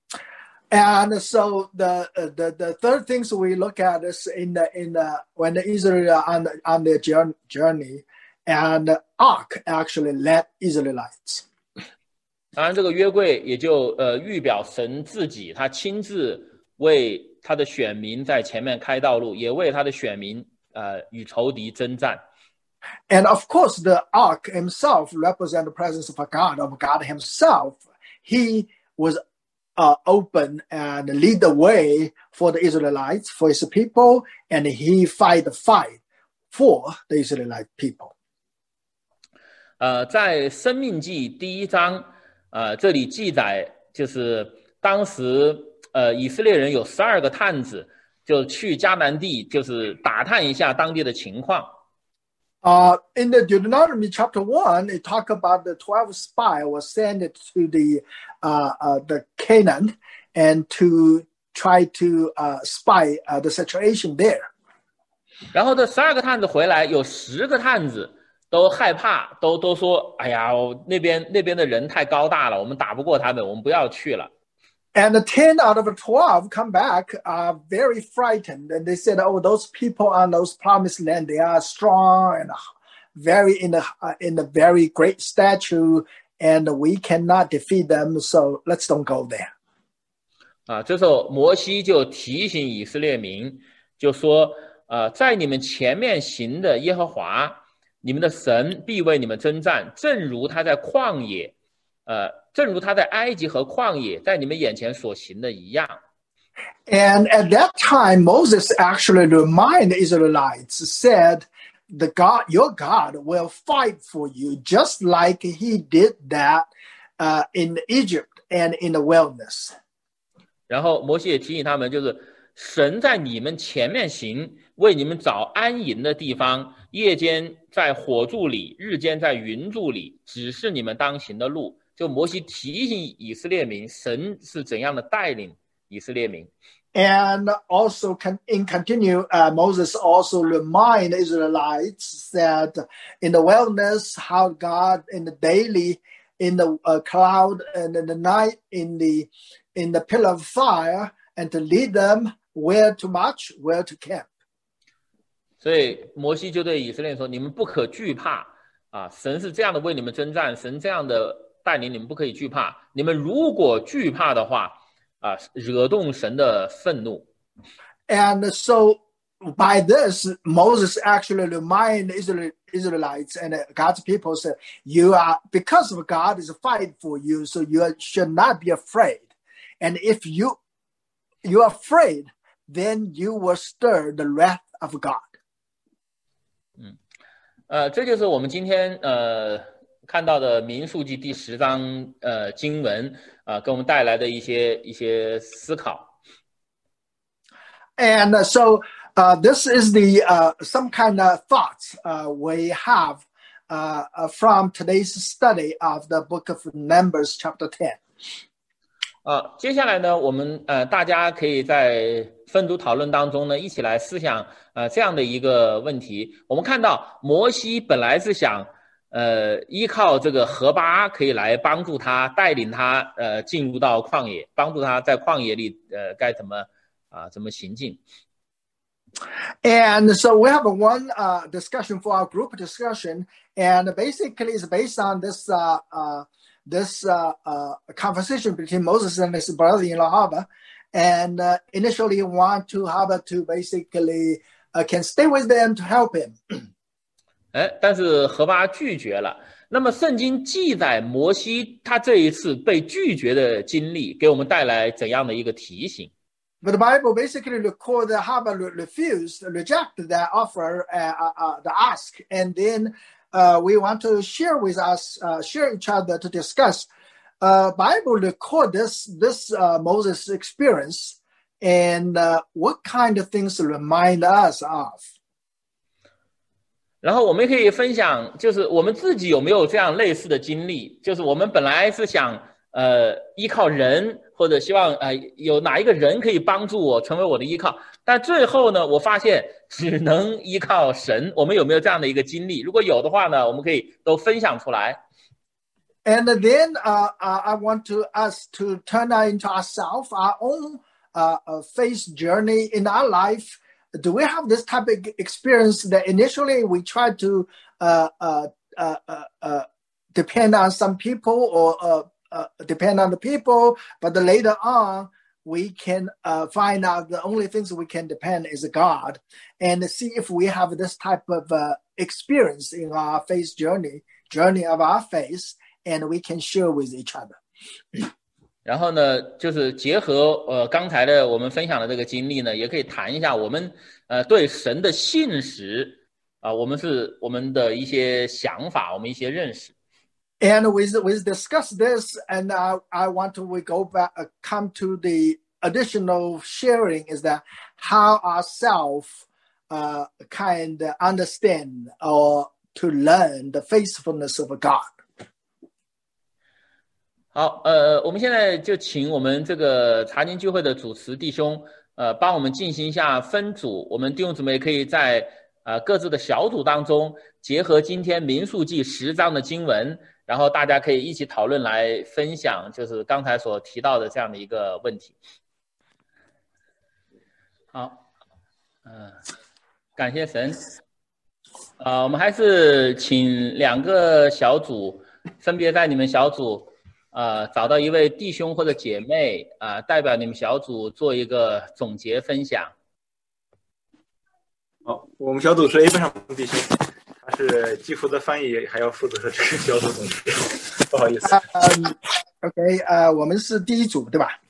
And so the uh, the the third things we look at is in the in the when the Israel on the, on their journey, and the ark actually led Israelites. 当然，这个约柜也就呃预表神自己，他亲自为他的选民在前面开道路，也为他的选民呃与仇敌征战。 And of course, the ark himself represents the presence of God, of God Himself. He was Uh, open and lead the way for the Israelites, for his people, and he fight the fight for the Israelite people. 呃，在申命记第一章，呃，这里记载就是当时呃以色列人有十二个探子，就去迦南地，就是打探一下当地的情况。 Uh, in the Deuteronomy chapter one, it talk about the twelve spies was sent to the uh, uh, the Canaan and to try to uh, spy uh, the situation there. 然后这十二个探子回来，有十个探子都害怕，都都说：“哎呀，那边那边的人太高大了，我们打不过他们，我们不要去了。” And the ten out of the twelve come back are very frightened. And they said, oh, those people on those promised land, they are strong and very in the, uh, in a very great stature, and we cannot defeat them. So let's don't go there. 啊，这时候摩西就提醒以色列民，就说：呃，在你们前面行的耶和华，你们的神必为你们征战，正如他在旷野，呃。正如他在埃及和旷野在你们眼前所行的一样。 And at that time, Moses actually reminded the Israelites, said, "The God, your God, will fight for you, just like He did that uh, in Egypt and in the wilderness." 然后摩西也提醒他们，就是神在你们前面行，为你们找安营的地方，夜间在火柱里，日间在云柱里，指示你们当行的路。就摩西提醒以色列民，神是怎样的带领以色列民。 And also, can, in continue, uh, Moses also remind the Israelites that in the wilderness, how God in the daily, in the uh, cloud, and in the night, in the in the pillar of fire, and to lead them where to march, where to camp. 所以摩西就对以色列人说：“你们不可惧怕啊！神是这样的为你们征战，神这样的。”带领你们不可以惧怕，你们如果惧怕的话，啊，惹动神的愤怒。 And so by this, Moses actually reminded Israel, Israelites and God's people said, "You are because of God is fighting for you, so you should not be afraid. And if you you are afraid, then you will stir the wrath of God." 嗯，呃，这就是我们今天呃。看到的民数记第十章呃经文啊、呃，给我们带来的一些一些思考。 And uh, so uh, this is the uh, some kind of thoughts uh, we have uh, uh, from today's study of the book of Numbers, chapter ten. 啊，接下来呢，我们呃大家可以在分组讨论当中呢，一起来思想呃这样的一个问题。我们看到摩西本来是想。呃，依靠这个河巴可以来帮助他，带领他呃进入到旷野，帮助他在旷野里呃该怎么啊、呃、怎么行进。 And so we have a one uh, discussion for our group discussion, and basically it's based on this uh, uh, this uh, uh, conversation between Moses and his brother-in-law Haba, and uh, initially want to Haba to basically uh, can stay with them to help him. 哎，但是何巴拒绝了。那么圣经记载摩西他这一次被拒绝的经历，给我们带来怎样的一个提醒？ But the Bible basically records that Haba refused, rejected that offer, uh, uh, the ask, and then uh, we want to share with us, uh, share each other to discuss. Uh, Bible record this this uh, Moses experience, and uh, what kind of things remind us of? 然后我们可以分享，就是我们自己有没有这样类似的经历，就是我们本来是想呃依靠人，或者希望呃有哪一个人可以帮助我成为我的依靠，但最后呢，我发现只能依靠神。我们有没有这样的一个经历？如果有的话呢，我们可以都分享出来。 And then uh, uh, I want to us to turn into ourselves, our own uh, uh, faith journey in our life. Do we have this type of experience that initially we try to uh, uh, uh, uh, uh, depend on some people or uh, uh, depend on the people, but then later on we can uh, find out the only things we can depend is God, and see if we have this type of uh, experience in our faith journey, journey of our faith, and we can share with each other. 然后呢，就是结合呃刚才的我们分享的这个经历呢，也可以谈一下我们呃对神的信实啊、呃，我们是我们的一些想法，我们一些认识。 And we we discuss this, and I I want to we go back uh, come to the additional sharing is that how ourselves uh kind of understand or to learn the faithfulness of God. 好，呃，我们现在就请我们这个查经聚会的主持弟兄，呃，帮我们进行一下分组。我们弟兄姊妹可以在呃各自的小组当中，结合今天民数记十章的经文，然后大家可以一起讨论来分享，就是刚才所提到的这样的一个问题。好，嗯、呃，感谢神。啊、呃，我们还是请两个小组，分别在你们小组。呃，找到一位弟兄或者姐妹啊、呃，代表你们小组做一个总结分享。 好，我们小组是 A 班上弟兄，他是既负责翻译，还要负责这个小组总结，不好意思。 嗯、um, ，OK， 呃、uh, ，我们是第一组对吧？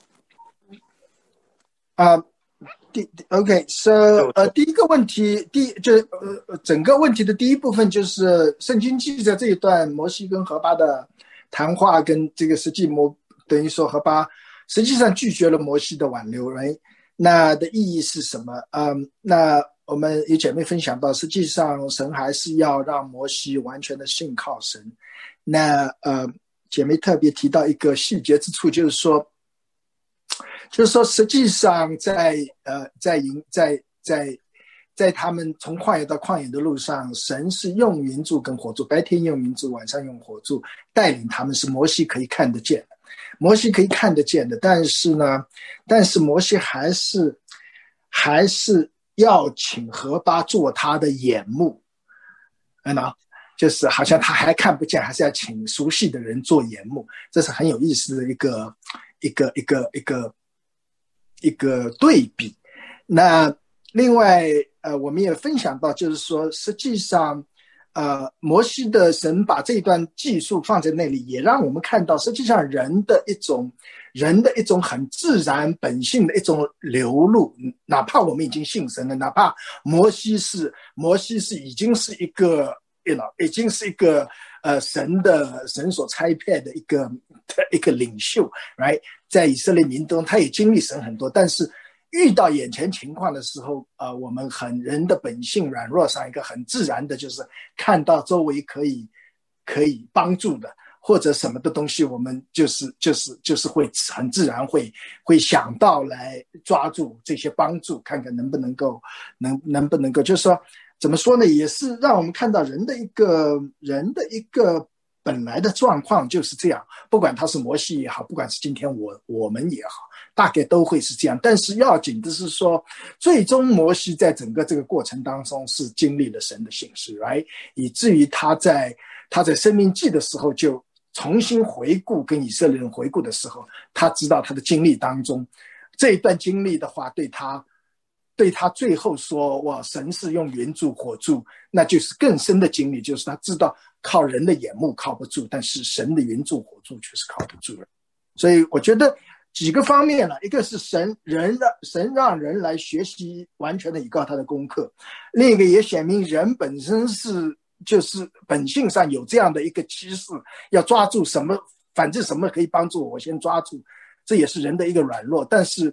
啊、uh, 第 OK，so 呃，第一个问题，第就呃整个问题的第一部分就是圣经记载这一段摩西跟何巴的谈话，跟这个实际摩等于说何巴实际上拒绝了摩西的挽留，人那的意义是什么？嗯，那我们有姐妹分享到，实际上神还是要让摩西完全的信靠神。那呃，姐妹特别提到一个细节之处，就是说，就是说，实际上在呃在营在在。在他们从旷野到旷野的路上，神是用云柱跟火柱，白天用云柱，晚上用火柱带领他们，是摩西可以看得见的，摩西可以看得见的。但是呢，但是摩西还是还是要请何巴做他的眼目，嗯，就是好像他还看不见，还是要请熟悉的人做眼目，这是很有意思的一个一个一个一个一个对比。那另外，呃，我们也分享到，就是说，实际上，呃，摩西的神把这段技术放在那里，也让我们看到，实际上人的一种人的一种很自然本性的一种流露。哪怕我们已经信神了，哪怕摩西是摩西是已经是一个， you know, 已经是一个呃神的神所差派的一个一个领袖 ，right， 在以色列民中，他也经历神很多，但是遇到眼前情况的时候，呃，我们很人的本性软弱上一个很自然的，就是看到周围可以可以帮助的或者什么的东西，我们就是就是就是会很自然会会想到来抓住这些帮助，看看能不能够能能不能够，就是说怎么说呢，也是让我们看到人的一个人的一个本来的状况就是这样，不管他是摩西也好，不管是今天我我们也好，大概都会是这样。但是要紧的是说，最终摩西在整个这个过程当中是经历了神的信实 right？ 以至于他在他在申命记的时候就重新回顾，跟以色列人回顾的时候，他知道他的经历当中这一段经历的话，对他对他最后说哇，神是用云柱火柱，那就是更深的经历，就是他知道靠人的眼目靠不住，但是神的云柱火柱却是靠得住的。所以我觉得几个方面了，一个是神人让神让人来学习完全的依靠他的功课，另一个也显明人本身是就是本性上有这样的一个趋势，要抓住什么，反正什么可以帮助我，我先抓住，这也是人的一个软弱。但是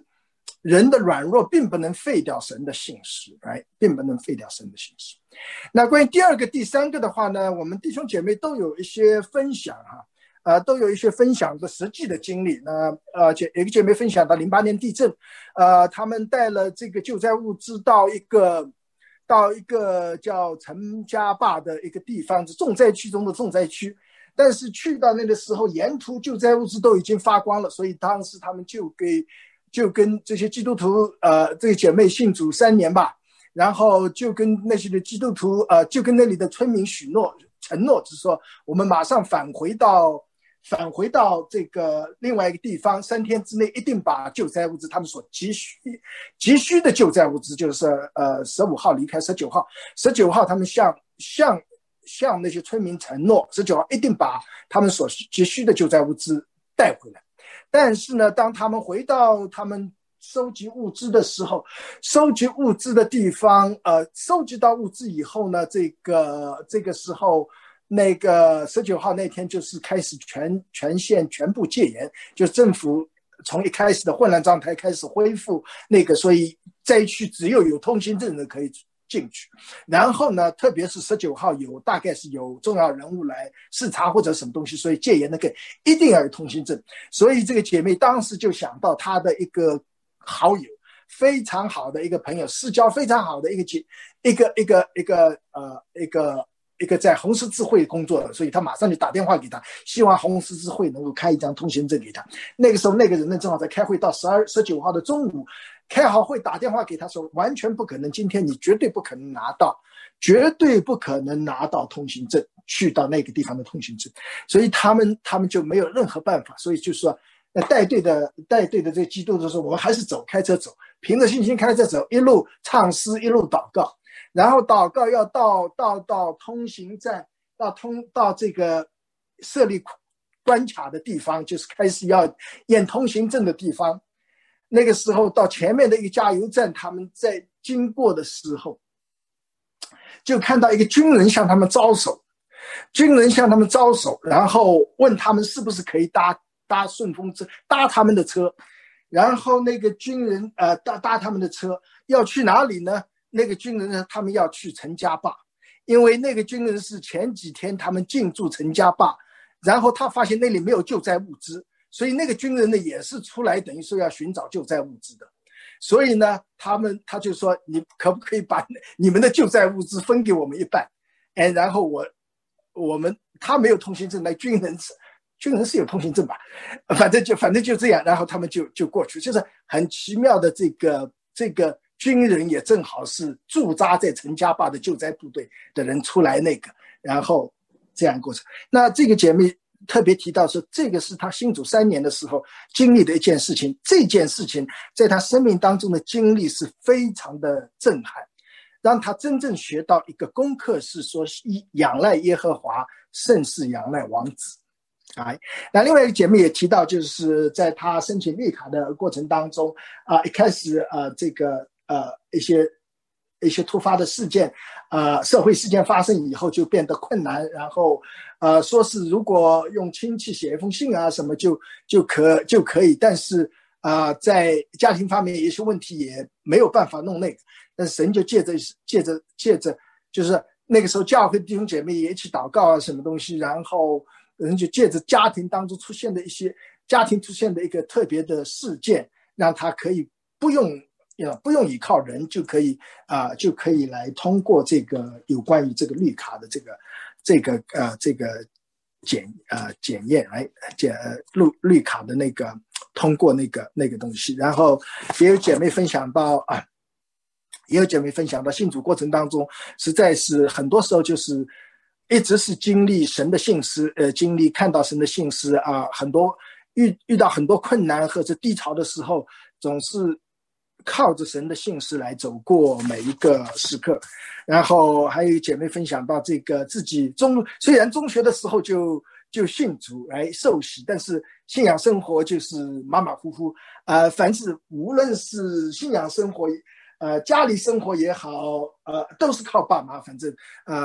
人的软弱并不能废掉神的信实 ，right？ 并不能废掉神的信实。那关于第二个、第三个的话呢，我们弟兄姐妹都有一些分享哈，呃，都有一些分享的实际的经历。那呃，姐有个姐妹分享到零八年地震，呃，他们带了这个救灾物资到一个到一个叫陈家坝的一个地方，是重灾区中的重灾区。但是去到那个时候，沿途救灾物资都已经发光了，所以当时他们就给就跟这些基督徒，呃，这个姐妹信主三年吧，然后就跟那些的基督徒，呃，就跟那里的村民许诺承诺，就是说我们马上返回到返回到这个另外一个地方，三天之内一定把救灾物资他们所急需急需的救灾物资，就是呃十五号离开，十九号十九号他们向向向那些村民承诺，十九号一定把他们所急需的救灾物资带回来。但是呢，当他们回到他们收集物资的时候，收集物资的地方，呃，收集到物资以后呢，这个这个时候，那个十九号那天就是开始全全县全部戒严，就政府从一开始的混乱状态开始恢复那个，所以灾区只有有通行证的可以进去。然后呢，特别是十九号有大概是有重要人物来视察或者什么东西，所以戒严那个一定要有通行证。所以这个姐妹当时就想到她的一个好友，非常好的一个朋友，私交非常好的一个姐，一个一个一个呃一个一个在红十字会工作的，所以他马上就打电话给他，希望红十字会能够开一张通行证给他。那个时候那个人呢正好在开会，到十二十九号的中午开好会打电话给他说，完全不可能，今天你绝对不可能拿到，绝对不可能拿到通行证，去到那个地方的通行证。所以他们他们就没有任何办法，所以就说带队的带队的这个基督徒说，我们还是走，开车走，凭着信心开车走，一路唱诗，一路祷告，然后祷告要到到到通行站，到通到这个设立关卡的地方，就是开始要验通行证的地方。那个时候到前面的一个加油站，他们在经过的时候，就看到一个军人向他们招手，军人向他们招手，然后问他们是不是可以搭搭顺风车，搭他们的车。然后那个军人呃搭搭他们的车要去哪里呢？那个军人呢，他们要去陈家坝，因为那个军人是前几天他们进驻陈家坝，然后他发现那里没有救灾物资，所以那个军人呢也是出来等于说要寻找救灾物资的。所以呢，他们他就说，你可不可以把你们的救灾物资分给我们一半？哎，然后我我们他没有通行证，那军人军人是有通行证吧？反正就反正就这样，然后他们就就过去，就是很奇妙的这个这个军人也正好是驻扎在陈家坝的救灾部队的人出来那个，然后这样过程。那这个姐妹特别提到说，这个是他信主三年的时候经历的一件事情，这件事情在他生命当中的经历是非常的震撼，让他真正学到一个功课，是说仰赖耶和华胜似仰赖王子。哎，那另外一个姐妹也提到，就是在他申请绿卡的过程当中啊、呃，一开始呃这个呃一些一些突发的事件，呃社会事件发生以后就变得困难，然后呃说是如果用亲戚写一封信啊什么就就可就可以，但是啊、呃、在家庭方面有些问题也没有办法弄那个，但是神就借着借着借着就是那个时候教会弟兄姐妹也一起祷告啊什么东西，然后人就借着家庭当中出现的一些家庭出现的一个特别的事件，让他可以不用不用依靠人就可以啊、呃、就可以来通过这个有关于这个绿卡的这个这个呃这个检呃检验来检绿绿卡的那个通过那个那个东西。然后也有姐妹分享到啊，也有姐妹分享到信主过程当中，实在是很多时候就是一直是经历神的信实，呃，经历看到神的信实啊，很多遇遇到很多困难或者低潮的时候，总是靠着神的信实来走过每一个时刻。然后还有姐妹分享到这个自己中虽然中学的时候就就信主来受洗，但是信仰生活就是马马虎虎，呃，凡是无论是信仰生活，呃，家里生活也好，呃，都是靠爸妈，反正呃。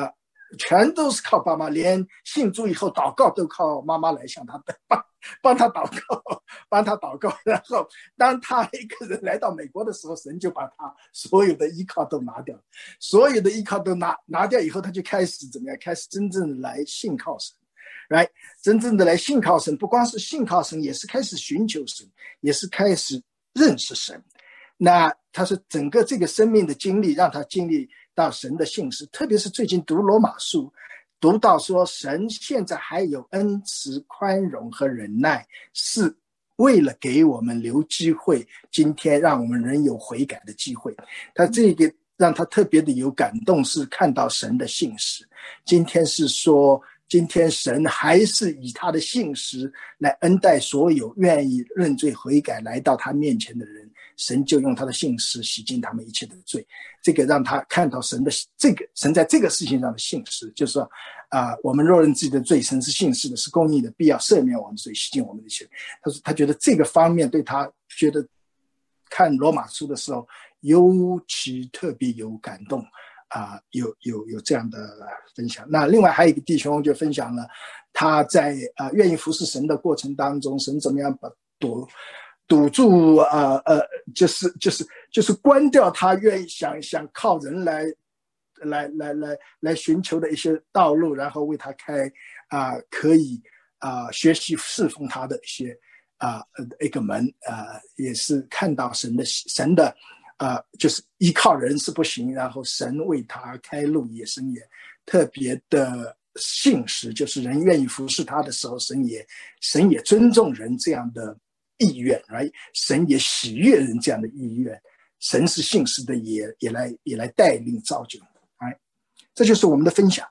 全都是靠爸妈，连信主以后祷告都靠妈妈来向他帮帮他祷告，帮他祷告。然后当他一个人来到美国的时候，神就把他所有的依靠都拿掉，所有的依靠都拿拿掉以后，他就开始怎么样？开始真正的来信靠神。Right， 真正的来信靠神，不光是信靠神，也是开始寻求神，也是开始认识神。那他是整个这个生命的经历，让他经历到神的信实。特别是最近读罗马书，读到说神现在还有恩慈、宽容和忍耐，是为了给我们留机会，今天让我们人有悔改的机会。他这个让他特别的有感动，是看到神的信实。今天是说，今天神还是以他的信实来恩待所有愿意认罪悔改来到他面前的人，神就用他的信实洗净他们一切的罪。这个让他看到神的这个神在这个事情上的信实，就是说啊、呃，我们若认自己的罪，神是信实的，是公义的，必要赦免我们罪，洗净我们的一切。他说他觉得这个方面对他觉得看罗马书的时候尤其特别有感动啊、呃，有有有这样的分享。那另外还有一个弟兄就分享了他在啊、呃、愿意服侍神的过程当中，神怎么样把堵堵住啊 呃, 呃就是就是就是关掉他愿意想想靠人来来来来来寻求的一些道路，然后为他开啊、呃、可以啊、呃、学习侍奉他的一些啊、呃、一个门啊、呃，也是看到神的神的。呃，就是依靠人是不行，然后神为他开路，也神也特别的信实，就是人愿意服侍他的时候，神也神也尊重人这样的意愿， right？ 神也喜悦人这样的意愿，神是信实的，也也来也来带领造就， right？ 这就是我们的分享。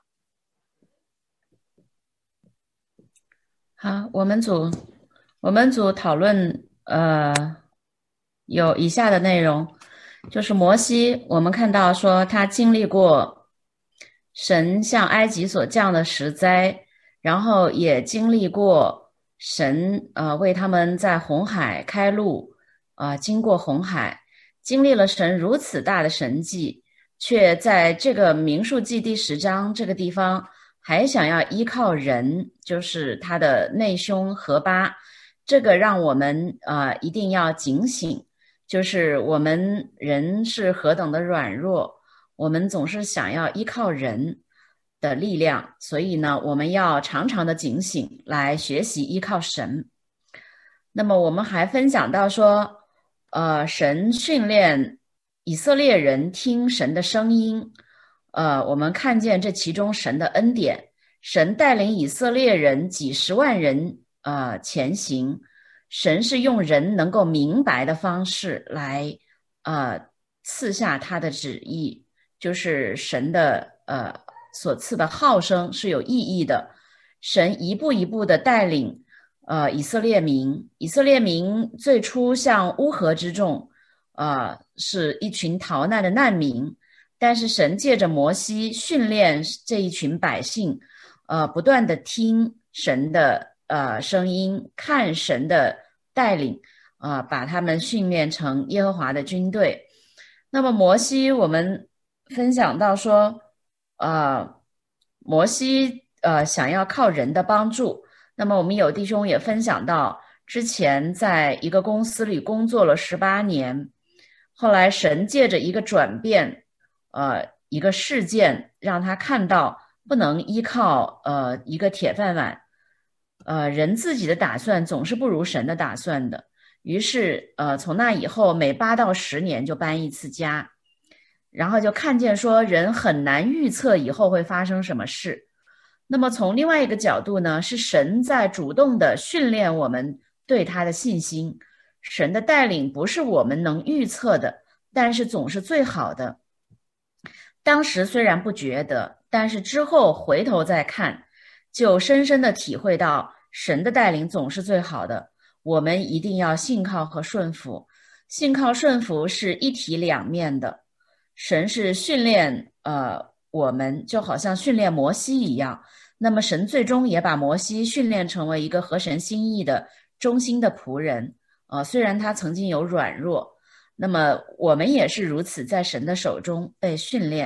好，我们组我们组讨论呃有以下的内容。就是摩西，我们看到说他经历过神向埃及所降的十灾，然后也经历过神呃为他们在红海开路，呃经过红海，经历了神如此大的神迹，却在这个民数记第十章这个地方还想要依靠人，就是他的内兄何巴，这个让我们呃一定要警醒。就是我们人是何等的软弱，我们总是想要依靠人的力量，所以呢，我们要常常的警醒来学习依靠神。那么我们还分享到说，呃，神训练以色列人听神的声音，呃，我们看见这其中神的恩典，神带领以色列人几十万人呃前行。神是用人能够明白的方式来呃赐下他的旨意，就是神的呃所赐的号声是有意义的。神一步一步的带领呃以色列民，以色列民最初像乌合之众，呃是一群逃难的难民，但是神借着摩西训练这一群百姓，呃不断的听神的呃声音，看神的带领，呃把他们训练成耶和华的军队。那么摩西我们分享到说，呃摩西呃想要靠人的帮助。那么我们有弟兄也分享到，之前在一个公司里工作了十八年，后来神借着一个转变，呃一个事件让他看到不能依靠呃一个铁饭碗，呃，人自己的打算总是不如神的打算的。于是，呃，从那以后，每八到十年就搬一次家，然后就看见说，人很难预测以后会发生什么事。那么，从另外一个角度呢，是神在主动的训练我们对他的信心。神的带领不是我们能预测的，但是总是最好的。当时虽然不觉得，但是之后回头再看，就深深的体会到神的带领总是最好的，我们一定要信靠和顺服。信靠顺服是一体两面的，神是训练呃我们，就好像训练摩西一样，那么神最终也把摩西训练成为一个合神心意的忠心的仆人，呃，虽然他曾经有软弱，那么我们也是如此，在神的手中被训练。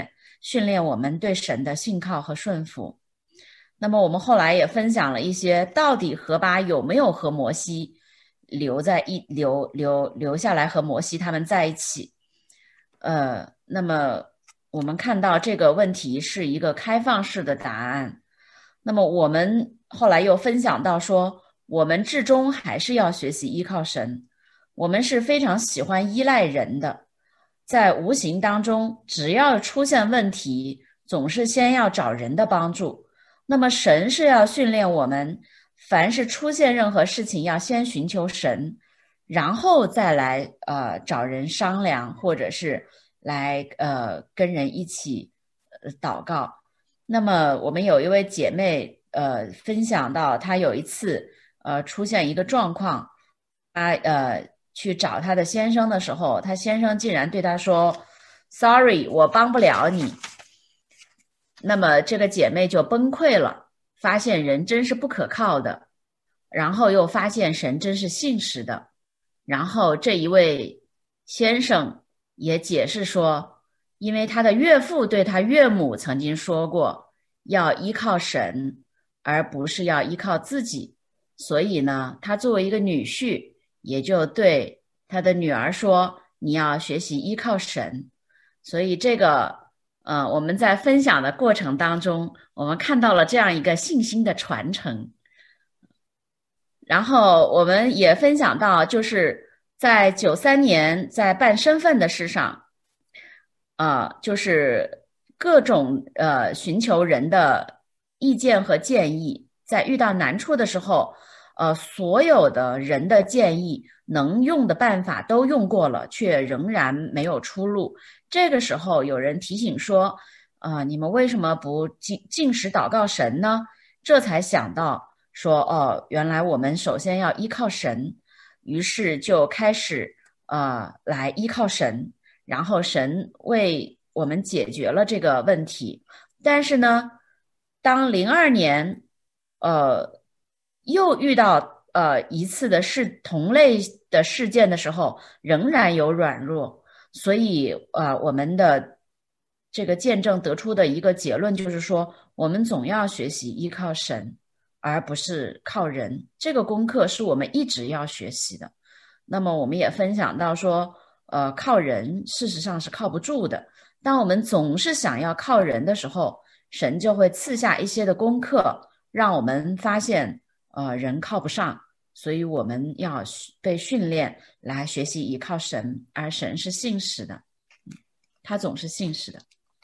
训练我们对神的信靠和顺服。那么我们后来也分享了一些，到底何巴有没有和摩西留在一留留留下来和摩西他们在一起？呃，那么我们看到这个问题是一个开放式的答案。那么我们后来又分享到说，我们至终还是要学习依靠神。我们是非常喜欢依赖人的，在无形当中，只要出现问题，总是先要找人的帮助。那么神是要训练我们，凡是出现任何事情，要先寻求神，然后再来呃找人商量，或者是来呃跟人一起呃祷告。那么我们有一位姐妹呃分享到，她有一次呃出现一个状况，她呃去找她的先生的时候，她先生竟然对她说 Sorry 我帮不了你。那么这个姐妹就崩溃了，发现人真是不可靠的，然后又发现神真是信实的。然后这一位先生也解释说，因为他的岳父对他岳母曾经说过，要依靠神，而不是要依靠自己。所以呢，他作为一个女婿，也就对他的女儿说，你要学习依靠神。所以这个呃，我们在分享的过程当中，我们看到了这样一个信心的传承。然后我们也分享到，就是在九三年在办身份的事上，呃，就是各种呃寻求人的意见和建议，在遇到难处的时候，呃，所有的人的建议能用的办法都用过了，却仍然没有出路。这个时候有人提醒说，呃，你们为什么不禁禁食祷告神呢？这才想到说，哦，原来我们首先要依靠神，于是就开始呃来依靠神，然后神为我们解决了这个问题。但是呢，当零二年呃又遇到呃一次的事同类的事件的时候，仍然有软弱。所以呃我们的这个见证得出的一个结论就是说，我们总要学习依靠神，而不是靠人。这个功课是我们一直要学习的。那么我们也分享到说，呃，靠人事实上是靠不住的。当我们总是想要靠人的时候，神就会赐下一些的功课，让我们发现，呃，人靠不上。所以我们要被训练来学习依靠神，而神是信实的，他总是信实的。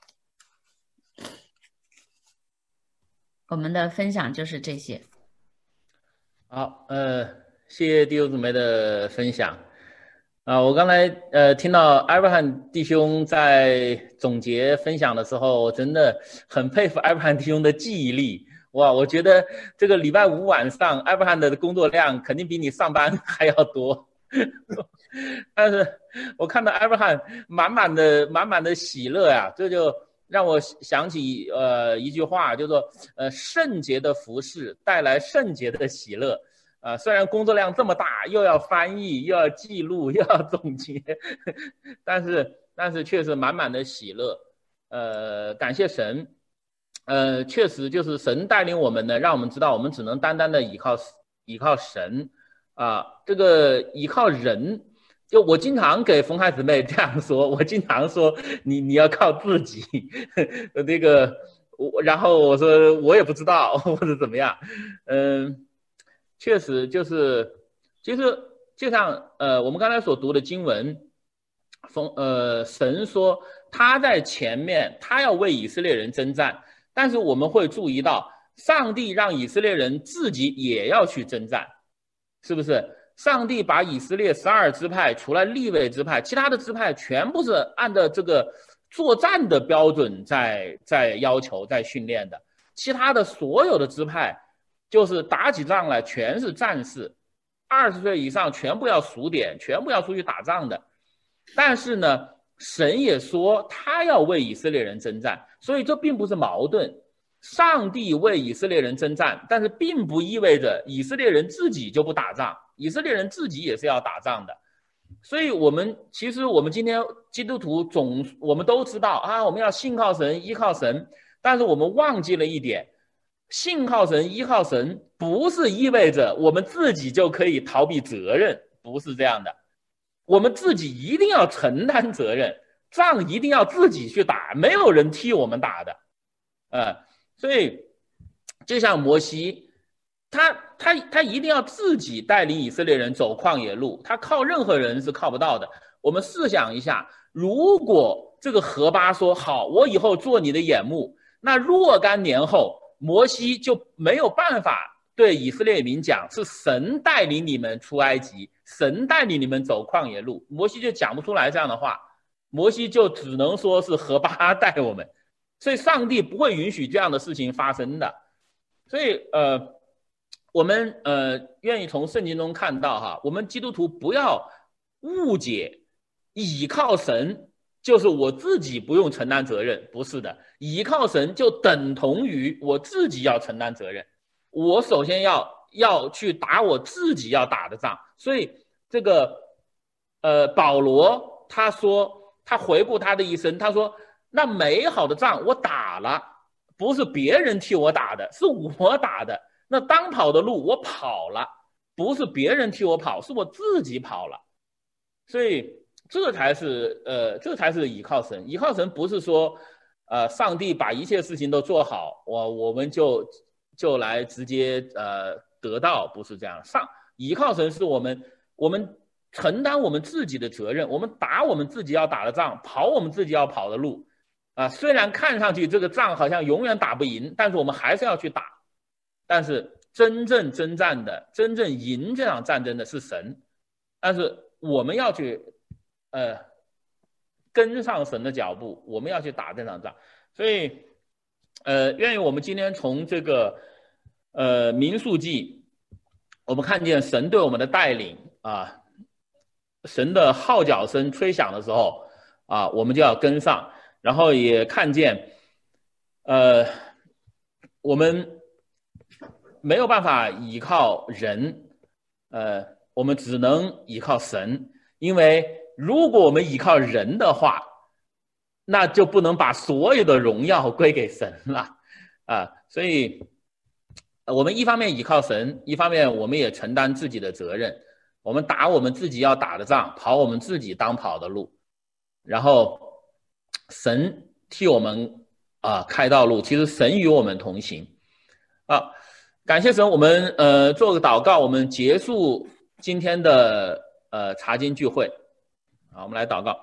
我们的分享就是这些。 好，呃，谢谢弟兄姊妹的分享。啊，我刚才呃听到艾伯汉弟兄在总结分享的时候，我真的很佩服艾伯汉弟兄的记忆力。哇，我觉得这个礼拜五晚上艾伯汉的工作量肯定比你上班还要多。但是我看到艾伯汉满满的满满的喜乐呀、啊，这就让我想起呃一句话，就是说呃圣洁的服事带来圣洁的喜乐。啊、呃，虽然工作量这么大，又要翻译，又要记录，又要总结，但是但是确实满满的喜乐。呃，感谢神。呃，确实就是神带领我们呢，让我们知道我们只能单单的依靠依靠神啊、呃。这个依靠人，就我经常给冯海姊妹这样说，我经常说你你要靠自己，那个我然后我说我也不知道或者怎么样，嗯、呃，确实就是其实就像呃我们刚才所读的经文，冯呃神说他在前面，他要为以色列人征战。但是我们会注意到，上帝让以色列人自己也要去征战，是不是？上帝把以色列十二支派，除了利未支派，其他的支派全部是按照这个作战的标准在在要求、在训练的。其他的所有的支派，就是打起仗来全是战士，二十岁以上全部要数点，全部要出去打仗的。但是呢，神也说他要为以色列人征战，所以这并不是矛盾。上帝为以色列人征战，但是并不意味着以色列人自己就不打仗，以色列人自己也是要打仗的。 所以我们其实我们今天基督徒总我们都知道啊，我们要信靠神，依靠神，但是我们忘记了一点，信靠神，依靠神不是意味着我们自己就可以逃避责任，不是这样的，我们自己一定要承担责任，仗一定要自己去打，没有人替我们打的，呃，所以就像摩西，他他他一定要自己带领以色列人走旷野路，他靠任何人是靠不到的。我们试想一下，如果这个何巴说好，我以后做你的眼目，那若干年后，摩西就没有办法对以色列民讲，是神带领你们出埃及，神带领你们走旷野路，摩西就讲不出来这样的话，摩西就只能说是何巴带我们，所以上帝不会允许这样的事情发生的。所以呃，我们呃愿意从圣经中看到哈，我们基督徒不要误解，倚靠神就是我自己不用承担责任，不是的，倚靠神就等同于我自己要承担责任，我首先要要去打我自己要打的仗。所以这个呃保罗他说，他回顾他的一生，他说那美好的仗我打了，不是别人替我打的，是我打的。那当跑的路我跑了，不是别人替我跑，是我自己跑了。所以这才是呃，这才是倚靠神。倚靠神不是说呃，上帝把一切事情都做好，我我们就就来直接呃得到，不是这样。上倚靠神是我们我们承担我们自己的责任，我们打我们自己要打的仗，跑我们自己要跑的路。啊，虽然看上去这个仗好像永远打不赢，但是我们还是要去打。但是真正征战的、真正赢这场战争的是神，但是我们要去，呃，跟上神的脚步，我们要去打这场仗。所以，呃，愿意我们今天从这个，呃，民数记，我们看见神对我们的带领啊，神的号角声吹响的时候啊，我们就要跟上。然后也看见，呃，我们没有办法依靠人，呃，我们只能依靠神，因为如果我们依靠人的话，那就不能把所有的荣耀归给神了，啊、呃，所以我们一方面依靠神，一方面我们也承担自己的责任，我们打我们自己要打的仗，跑我们自己当跑的路，然后神替我们啊、呃、开道路，其实神与我们同行啊。感谢神，我们呃做个祷告，我们结束今天的呃查经聚会。好，我们来祷告。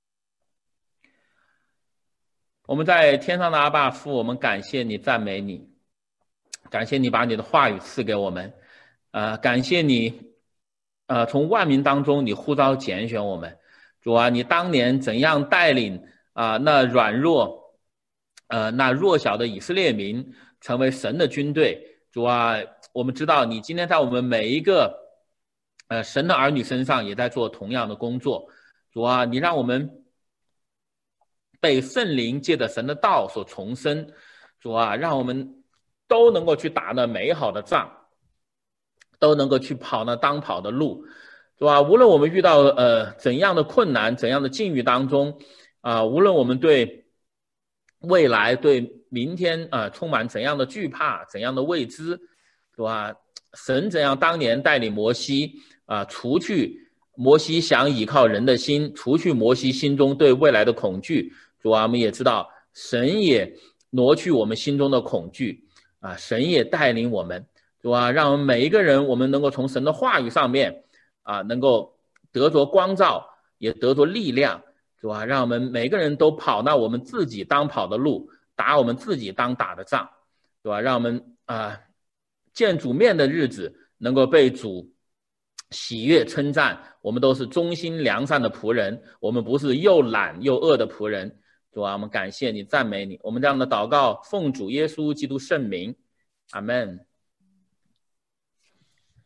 我们在天上的阿爸父，我们感谢你，赞美你，感谢你把你的话语赐给我们，呃，感谢你，呃，从万民当中你呼召拣选我们，主啊，你当年怎样带领啊、呃、那软弱，呃那弱小的以色列民成为神的军队。主啊，我们知道你今天在我们每一个呃神的儿女身上也在做同样的工作。主啊，你让我们被圣灵借着神的道所重生。主啊，让我们都能够去打那美好的仗，都能够去跑那当跑的路。主啊，无论我们遇到呃怎样的困难，怎样的境遇当中啊、呃，无论我们对未来对明天啊、呃、充满怎样的惧怕，怎样的未知，是吧？神怎样当年带领摩西啊、呃，除去摩西想倚靠人的心，除去摩西心中对未来的恐惧。主啊，我们也知道神也挪去我们心中的恐惧啊，神也带领我们，主啊，让我们每一个人我们能够从神的话语上面啊，能够得着光照，也得着力量。是吧？让我们每个人都跑那我们自己当跑的路，打我们自己当打的仗，对吧？让我们啊、呃、见主面的日子能够被主喜悦称赞，我们都是忠心良善的仆人，我们不是又懒又恶的仆人，主啊，我们感谢你，赞美你，我们这样的祷告奉主耶稣基督圣名，阿们。